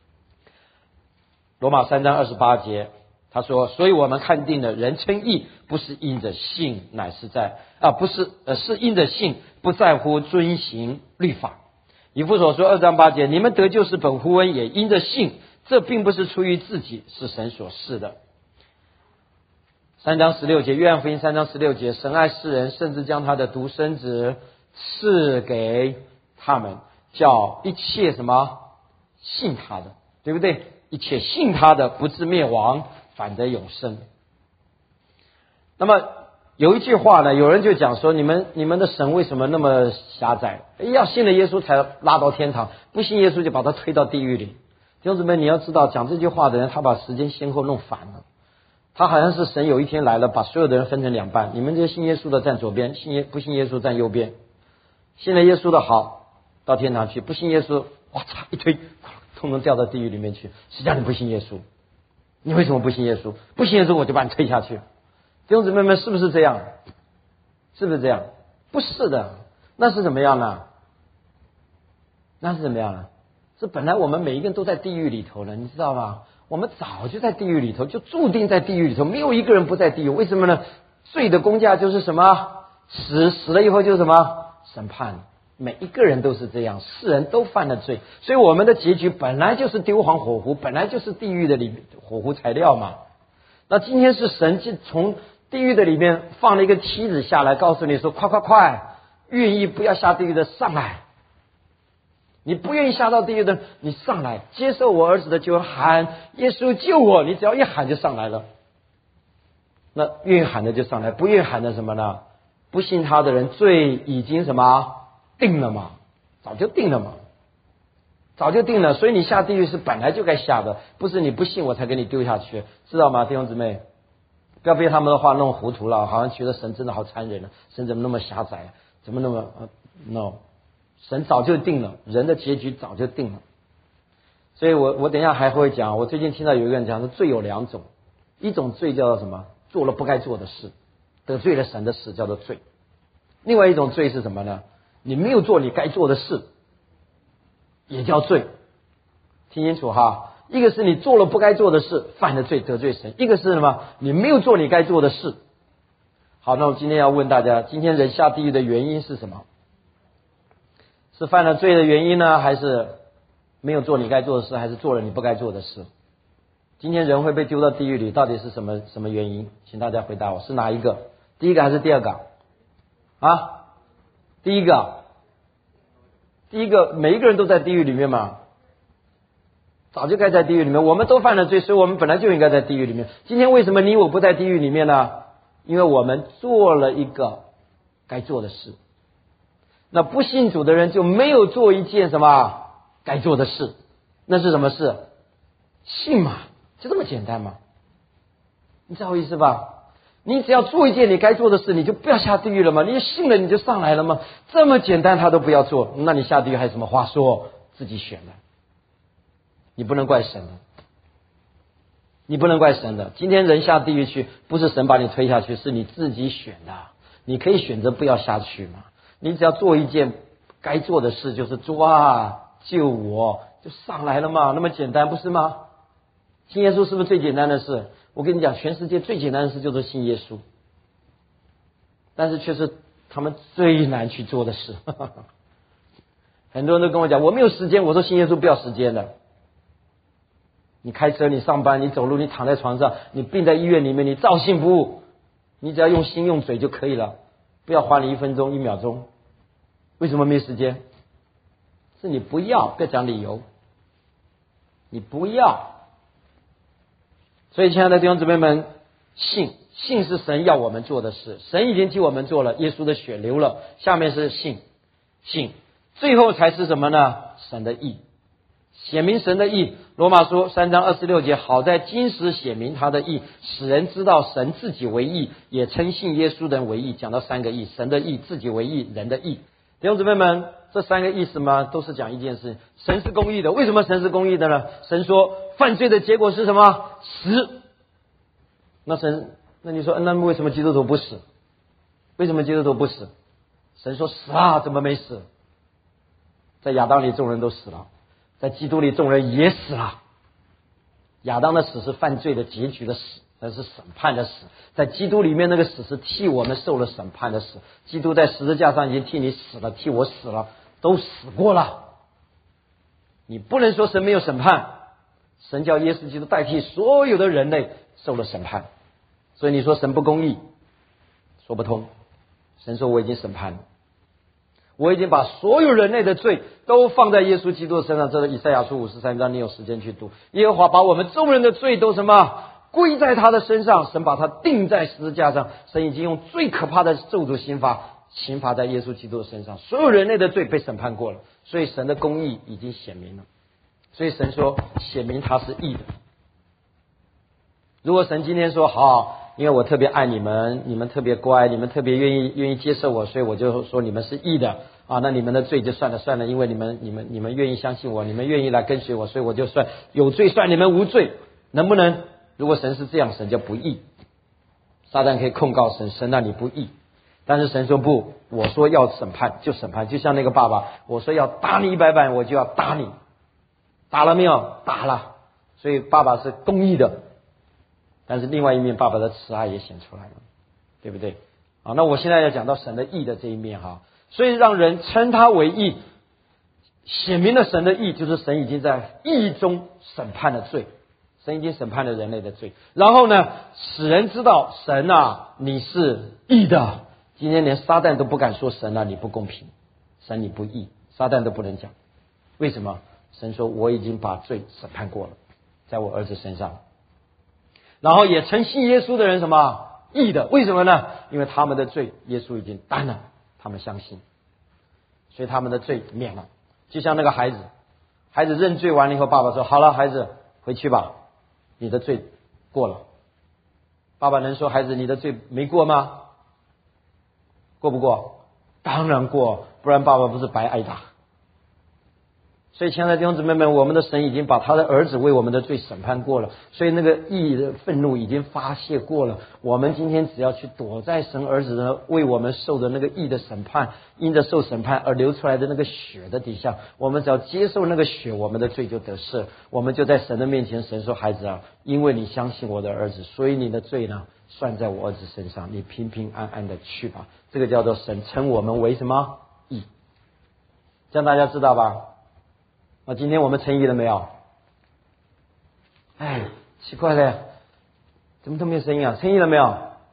罗马三章二十八节，他说：“所以我们看定了，人称义不是因着信，乃是在啊，不是呃，是因着信，不在乎遵行律法。”以弗所说二章八节，你们得救是本乎恩，也因着信，这并不是出于自己，是神所赐的。三章十六节，约翰福音三章十六节，神爱世人，甚至将他的独生子赐给他们，叫一切什么信他的，对不对？一切信他的不至灭亡，反得永生。那么有一句话呢，有人就讲说，你们你们的神为什么那么狭窄？要信了耶稣才拉到天堂，不信耶稣就把他推到地狱里。 弟兄姊妹，你要知道，讲这句话的人，他把时间先后弄反了。他好像是神有一天来了，把所有的人分成两半，你们这些信耶稣的站左边，信耶不信耶稣站右边。信了耶稣的好，到天堂去；不信耶稣，哇嚓一推，通通掉到地狱里面去。谁叫你不信耶稣？你为什么不信耶稣？不信耶稣，我就把你推下去。弟兄姊妹们，是不是这样？是不是这样？不是的，那是怎么样呢？那是怎么样呢？是本来我们每一个人都在地狱里头了，你知道吗？我们早就在地狱里头，就注定在地狱里头，没有一个人不在地狱。为什么呢？罪的工价就是什么？死，死了以后就是什么？审判。每一个人都是这样，世人都犯了罪，所以我们的结局本来就是丢黄火湖，本来就是地狱的里火湖材料嘛。那今天是神从地狱的里面放了一个梯子下来，告诉你说：快快快，愿意不要下地狱的上来。你不愿意下到地狱的，你上来接受我儿子的救，喊耶稣救我，你只要一喊就上来了。那愿意喊的就上来，不愿意喊的什么呢？不信他的人罪已经什么定了嘛，早就定了嘛，早就定了。所以你下地狱是本来就该下的，不是你不信我才给你丢下去，知道吗？弟兄姊妹，不要被他们的话弄糊涂了，好像觉得神真的好残忍了，神怎么那么狭窄，怎么那么、呃、no。神早就定了，人的结局早就定了。所以我我等一下还会讲，我最近听到有一个人讲说，罪有两种，一种罪叫做什么？做了不该做的事，得罪了神的事叫做罪。另外一种罪是什么呢？你没有做你该做的事，也叫罪。听清楚哈，一个是你做了不该做的事，犯了罪得罪神；一个是什么？你没有做你该做的事。好，那我今天要问大家，今天人下地狱的原因是什么？是犯了罪的原因呢，还是没有做你该做的事，还是做了你不该做的事？今天人会被丢到地狱里，到底是什么什么原因？请大家回答我，是哪一个？第一个还是第二个？啊，第一个，第一个，每一个人都在地狱里面嘛，早就该在地狱里面。我们都犯了罪，所以我们本来就应该在地狱里面。今天为什么你我不在地狱里面呢？因为我们做了一个该做的事。那不信主的人就没有做一件什么该做的事，那是什么事？信嘛，就这么简单嘛。你知道我意思吧？你只要做一件你该做的事，你就不要下地狱了嘛。你信了你就上来了嘛，这么简单他都不要做，那你下地狱还有什么话说？自己选的，你不能怪神的，你不能怪神的。今天人下地狱去，不是神把你推下去，是你自己选的。你可以选择不要下去嘛。你只要做一件该做的事，就是抓救我，就上来了嘛，那么简单，不是吗？信耶稣是不是最简单的事？我跟你讲，全世界最简单的事就是信耶稣，但是却是他们最难去做的事。很多人都跟我讲，我没有时间。我说信耶稣不要时间的。你开车，你上班，你走路，你躺在床上，你病在医院里面，你照信不误，你只要用心用嘴就可以了。不要花你一分钟一秒钟。为什么没时间？是你不要，不要讲理由，你不要。所以亲爱的弟兄姊妹们，信信是神要我们做的事，神已经替我们做了，耶稣的血流了，下面是信信，最后才是什么呢？神的义，显明神的义。罗马书三章二十六节，好在今时显明他的义，使人知道神自己为义，也称信耶稣的人为义。讲到三个义，神的义、自己为义、人的义。弟兄姊妹们，这三个意思嘛，都是讲一件事，神是公义的。为什么神是公义的呢？神说犯罪的结果是什么？死。那神，那你说那为什么基督徒不死？为什么基督徒不死？神说死啊，怎么没死？在亚当里众人都死了，在基督里众人也死了。亚当的死是犯罪的结局的死，那是审判的死。在基督里面那个死是替我们受了审判的死。基督在十字架上已经替你死了，替我死了，都死过了。你不能说神没有审判，神叫耶稣基督代替所有的人类受了审判。所以你说神不公义，说不通。神说我已经审判了，我已经把所有人类的罪都放在耶稣基督身上。这是以赛亚书五十三章，你有时间去读。耶和华把我们众人的罪都什么归在他的身上，神把他钉在十字架上。神已经用最可怕的咒诅刑罚刑罚在耶稣基督的身上，所有人类的罪被审判过了，所以神的公义已经显明了。 所以神说显明他是义的。如果神今天说好，因为我特别爱你们，你们特别乖，你们特别愿意愿意接受我，所以我就说你们是义的啊，那你们的罪就算了算了，因为你们你们你们愿意相信我，你们愿意来跟随我，所以我就算有罪算你们无罪。能不能？如果神是这样，神就不义。撒旦可以控告神，神那你不义。但是神说不，我说要审判就审判，就像那个爸爸，我说要打你一百板，我就要打你，打了没有？打了。所以爸爸是公义的。但是另外一面，爸爸的慈爱也显出来了，对不对？好，那我现在要讲到神的义的这一面哈，所以让人称他为义，显明了神的义，就是神已经在义中审判了罪，神已经审判了人类的罪，然后呢，使人知道神啊，你是义的。今天连撒旦都不敢说神啊，你不公平，神你不义，撒旦都不能讲。为什么？神说我已经把罪审判过了，在我儿子身上。然后也称信耶稣的人什么义的？为什么呢？因为他们的罪耶稣已经担了，他们相信，所以他们的罪免了。就像那个孩子，孩子认罪完了以后，爸爸说好了，孩子回去吧，你的罪过了。爸爸能说孩子你的罪没过吗？过不过？当然过，不然爸爸不是白挨打。所以亲爱的弟兄姊妹们，我们的神已经把他的儿子为我们的罪审判过了，所以那个义的愤怒已经发泄过了。我们今天只要去躲在神儿子的为我们受的那个义的审判，因着受审判而流出来的那个血的底下，我们只要接受那个血，我们的罪就得赦，我们就在神的面前。神说孩子啊，因为你相信我的儿子，所以你的罪呢算在我儿子身上，你平平安安的去吧。这个叫做神称我们为什么义，这样大家知道吧？那今天我们称义了没有？哎，奇怪了，怎么都没有声音啊？称义了没有？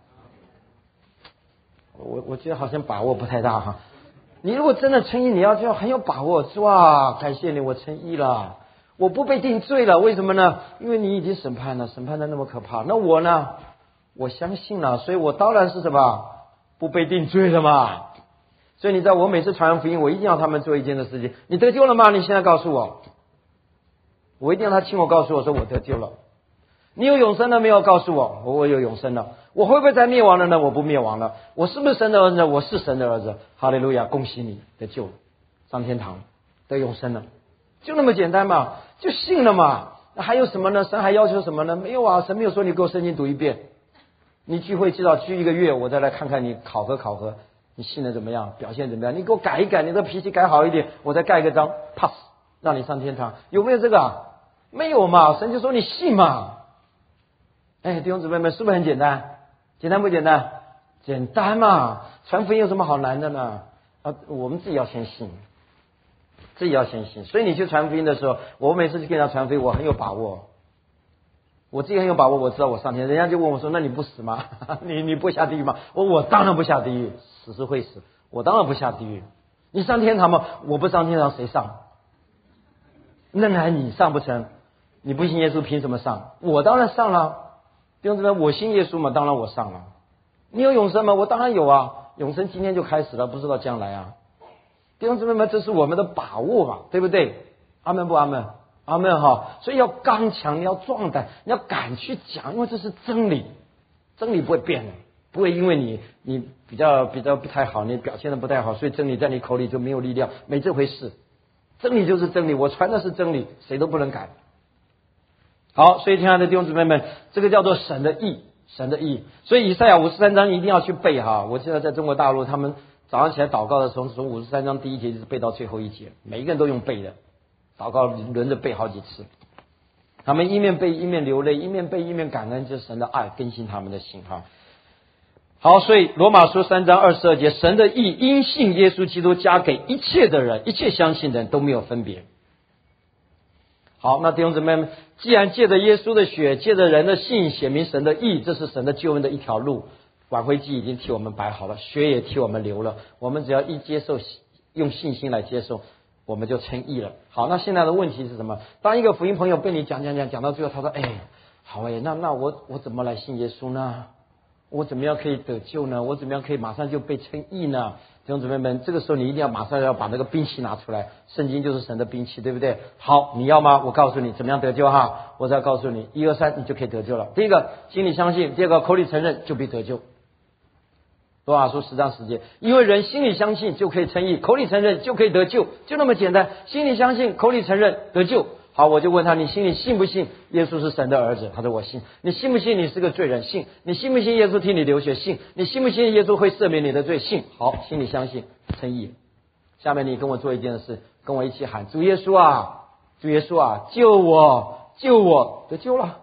我我觉得好像把握不太大哈。你如果真的称义，你要就很有把握，是吧？感谢你，我称义了，我不被定罪了。为什么呢？因为你已经审判了，审判的那么可怕。那我呢？我相信了，所以我当然是什么？不被定罪了嘛。所以你知道我每次传扬福音，我一定要他们做一件的事情。你得救了吗？你现在告诉我。我一定要他亲我告诉我说我得救了。你有永生了没有？告诉我，我我有永生了。我会不会再灭亡了呢？我不灭亡了。我是不是神的儿子？我是神的儿子。哈利路亚，恭喜你得救了，上天堂得永生了，就那么简单嘛，就信了嘛。那还有什么呢？神还要求什么呢？没有啊，神没有说你给我圣经读一遍，你聚会至少聚一个月，我再来看看你考核考核，你信的怎么样，表现怎么样？你给我改一改，你的脾气改好一点，我再盖个章 pass， 让你上天堂。有没有这个啊？没有嘛，神就说你信嘛。哎，弟兄姊妹们，是不是很简单？简单不简单？简单嘛，传福音有什么好难的呢？啊，我们自己要先信，自己要先信。所以你去传福音的时候，我每次去跟人家传福音，我很有把握，我自己很有把握，我知道我上天。人家就问我说：“那你不死吗？你你不下地狱吗？”我我当然不下地狱，死是会死，我当然不下地狱。你上天堂吗？我不上天堂，谁上？那还你上不成？你不信耶稣，凭什么上？我当然上了。弟兄姊妹，我信耶稣嘛，当然我上了。你有永生吗？我当然有啊，永生今天就开始了，不知道将来啊。弟兄姊妹们，这是我们的把握嘛，对不对？阿门不阿门？阿门哈。所以要刚强，你要壮胆，你要敢去讲，因为这是真理，真理不会变的，不会因为你你比较比较不太好，你表现的不太好，所以真理在你口里就没有力量，没这回事。真理就是真理，我传的是真理，谁都不能改。好，所以亲爱的弟兄姊妹们，这个叫做神的义，神的义。所以以赛亚五十三章一定要去背哈。我记得在中国大陆，他们早上起来祷告的时候，从五十三章第一节一直背到最后一节，每一个人都用背的，祷告轮着背好几次。他们一面背一面流泪，一面背一面感恩，就是神的爱更新他们的心哈。好，所以罗马书三章二十二节，神的义因信耶稣基督加给一切的人，一切相信的人都没有分别。好，那弟兄姊妹们，既然借着耶稣的血，借着人的信显明神的义，这是神的救恩的一条路，挽回祭已经替我们摆好了，血也替我们流了，我们只要一接受，用信心来接受，我们就称义了。好，那现在的问题是什么？当一个福音朋友被你讲讲讲讲到最后，他说：“哎，好哎，那那我我怎么来信耶稣呢？ 我怎么样可以得救呢？我怎么样可以马上就被称义呢？弟兄姊妹们，这个时候你一定要马上要把那个兵器拿出来，圣经就是神的兵器，对不对？好，你要吗？我告诉你怎么样得救哈，我再告诉你，一二三，你就可以得救了。第一个，心里相信；第二个，口里承认，就必得救。罗马书十章十节，因为人心里相信就可以称义，口里承认就可以得救，就那么简单。心里相信，口里承认得救。好，我就问他，你心里信不信耶稣是神的儿子？他说我信。你信不信你是个罪人？信。你信不信耶稣替你流血？信。你信不信耶稣会赦免你的罪？信。好，心里相信，称义。下面你跟我做一件事，跟我一起喊，主耶稣啊，主耶稣啊，救我，救我，得救了。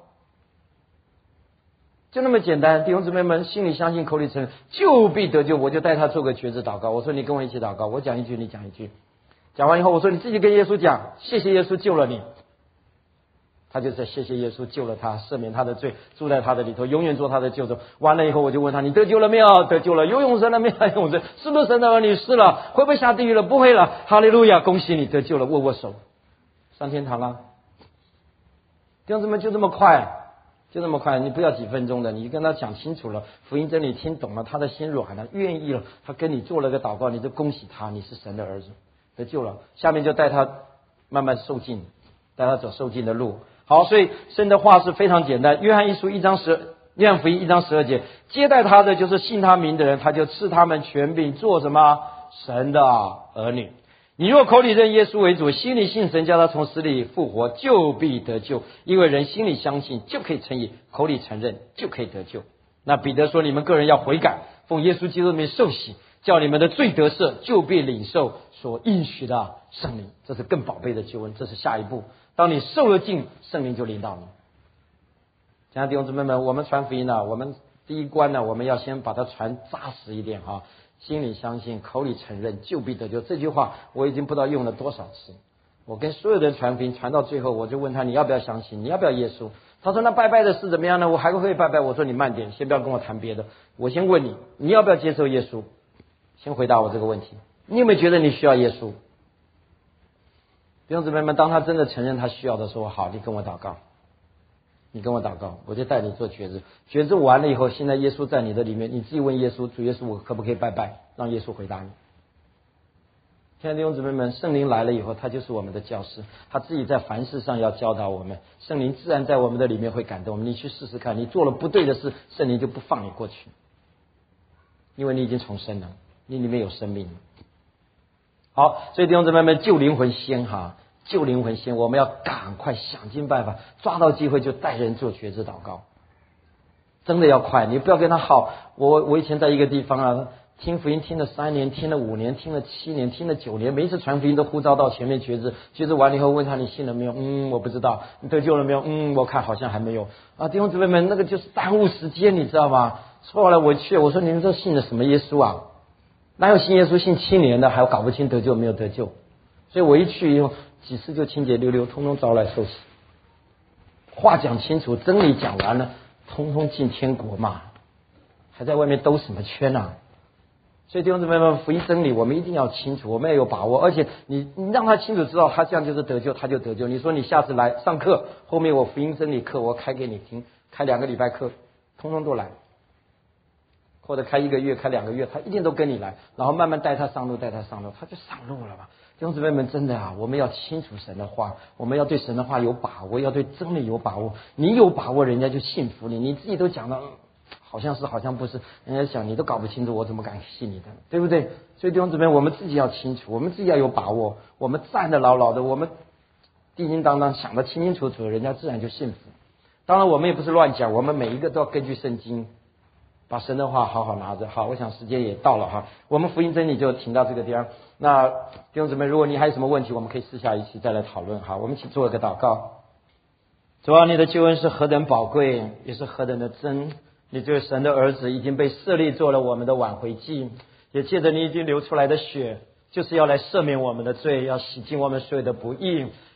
就那么简单，弟兄姊妹们，心里相信，口里承认，就必得救。我就带他做个决志祷告。我说你跟我一起祷告，我讲一句，你讲一句。讲完以后，我说你自己跟耶稣讲，谢谢耶稣救了你。他就在谢谢耶稣救了他，赦免他的罪，住在他的里头，永远做他的救主。完了以后，我就问他，你得救了没有？得救了。有永生了没有？永生。是不是神的儿女？是了。会不会下地狱了？不会了。哈利路亚，恭喜你得救了，握握手，上天堂了。弟兄姊妹，就这么快。就这么快，你不要几分钟的，你跟他讲清楚了，福音真理听懂了，他的心软了，愿意了，他跟你做了个祷告，你就恭喜他，你是神的儿子，得救了。下面就带他慢慢受尽，带他走受尽的路。好，所以神的话是非常简单。约翰一书一章十，约翰福音一章十二节，接待他的就是信他名的人，他就赐他们权柄做什么？神的儿女。你若口里认耶稣为主，心里信神叫他从死里复活，就必得救。因为人心里相信就可以称义，口里承认就可以得救。那彼得说，你们个人要悔改，奉耶稣基督的名受洗，叫你们的罪得赦，就必领受所应许的圣灵。这是更宝贝的救恩，这是下一步。当你受了浸，圣灵就临到你。亲爱的弟兄姊妹们，我们传福音呢，我们第一关呢，我们要先把它传扎实一点哈。心里相信，口里承认，就必得救。这句话我已经不知道用了多少次。我跟所有人传福音，传到最后，我就问他，你要不要相信？你要不要耶稣？他说那拜拜的事怎么样呢？我还会拜拜。我说你慢点，先不要跟我谈别的。我先问你，你要不要接受耶稣？先回答我这个问题。你有没有觉得你需要耶稣？弟兄姊妹们，当他真的承认他需要的时候，好，你跟我祷告。你跟我祷告，我就带你做决志。决志完了以后，现在耶稣在你的里面，你自己问耶稣，主耶稣，我可不可以拜拜？让耶稣回答你。亲爱的弟兄姊妹们，圣灵来了以后，他就是我们的教师，他自己在凡事上要教导我们。圣灵自然在我们的里面会感动我们。你去试试看，你做了不对的事，圣灵就不放你过去，因为你已经重生了，你里面有生命。好，所以弟兄姊妹们，救灵魂先哈。救灵魂先，我们要赶快想尽办法，抓到机会就带人做决志祷告，真的要快，你不要跟他耗。我我以前在一个地方啊，听福音听了三年，听了五年，听了七年，听了九年，每一次传福音都呼召到前面决志，决志完了以后问他你信了没有？嗯，我不知道。你得救了没有？嗯，我看好像还没有。啊，弟兄姊妹们，那个就是耽误时间，你知道吗？后来我去，我说你们都信的什么耶稣啊？哪有信耶稣信七年的还搞不清得救没有得救？所以我一去以后，几次就清洁溜溜，通通招来受洗。话讲清楚，真理讲完了，通通进天国嘛，还在外面兜什么圈啊？所以弟兄姊妹们，福音真理我们一定要清楚，我们要有把握，而且你你让他清楚知道，他这样就是得救，他就得救。你说你下次来上课，后面我福音真理课我开给你听，开两个礼拜课，通通都来，或者开一个月，开两个月，他一定都跟你来，然后慢慢带他上路，带他上路，他就上路了嘛。弟兄姊妹们，真的啊，我们要清楚神的话，我们要对神的话有把握，要对真理有把握。你有把握，人家就信服你。你自己都讲到，好像是，好像不是，人家想你都搞不清楚，我怎么敢信你的，对不对？所以弟兄姊妹，我们自己要清楚，我们自己要有把握，我们站得牢牢的，我们叮叮当当想得清清楚楚，人家自然就信服。当然，我们也不是乱讲，我们每一个都要根据圣经。把神的话好好拿着。好，我想时间也到了哈，我们福音真理就停到这个地方。那弟兄姊妹，如果你还有什么问题，我们可以私下一起再来讨论。好，我们一起做一个祷告。主啊，你的救恩是何等宝贵，也是何等的真。你这位神的儿子已经被设立做了我们的挽回祭，也借着你已经流出来的血，就是要来赦免我们的罪，要洗净我们所有的不义，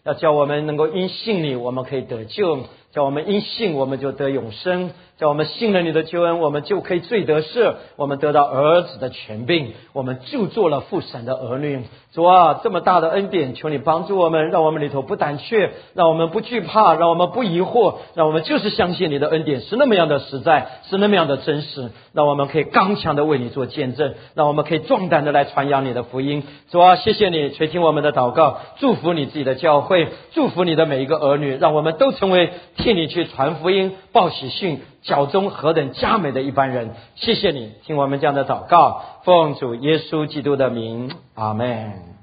要叫我们能够因信你，我们可以得救；叫我们因信，我们就得永生；叫我们信了你的救恩，我们就可以罪得赦，我们得到儿子的权柄，我们就做了父神的儿女。主啊，这么大的恩典，求你帮助我们，让我们里头不胆怯，让我们不惧怕，让我们不疑惑，让我们就是相信你的恩典是那么样的实在，是那么样的真实，让我们可以刚强的为你做见证，让我们可以壮胆的来传扬你的福音。主啊，谢谢你垂听我们的祷告，祝福你自己的教会，祝福你的每一个儿女，让我们都成为替你去传福音、报喜讯、脚中何等佳美的一般人。谢谢你听我们这样的祷告，奉主耶稣基督的名，阿们。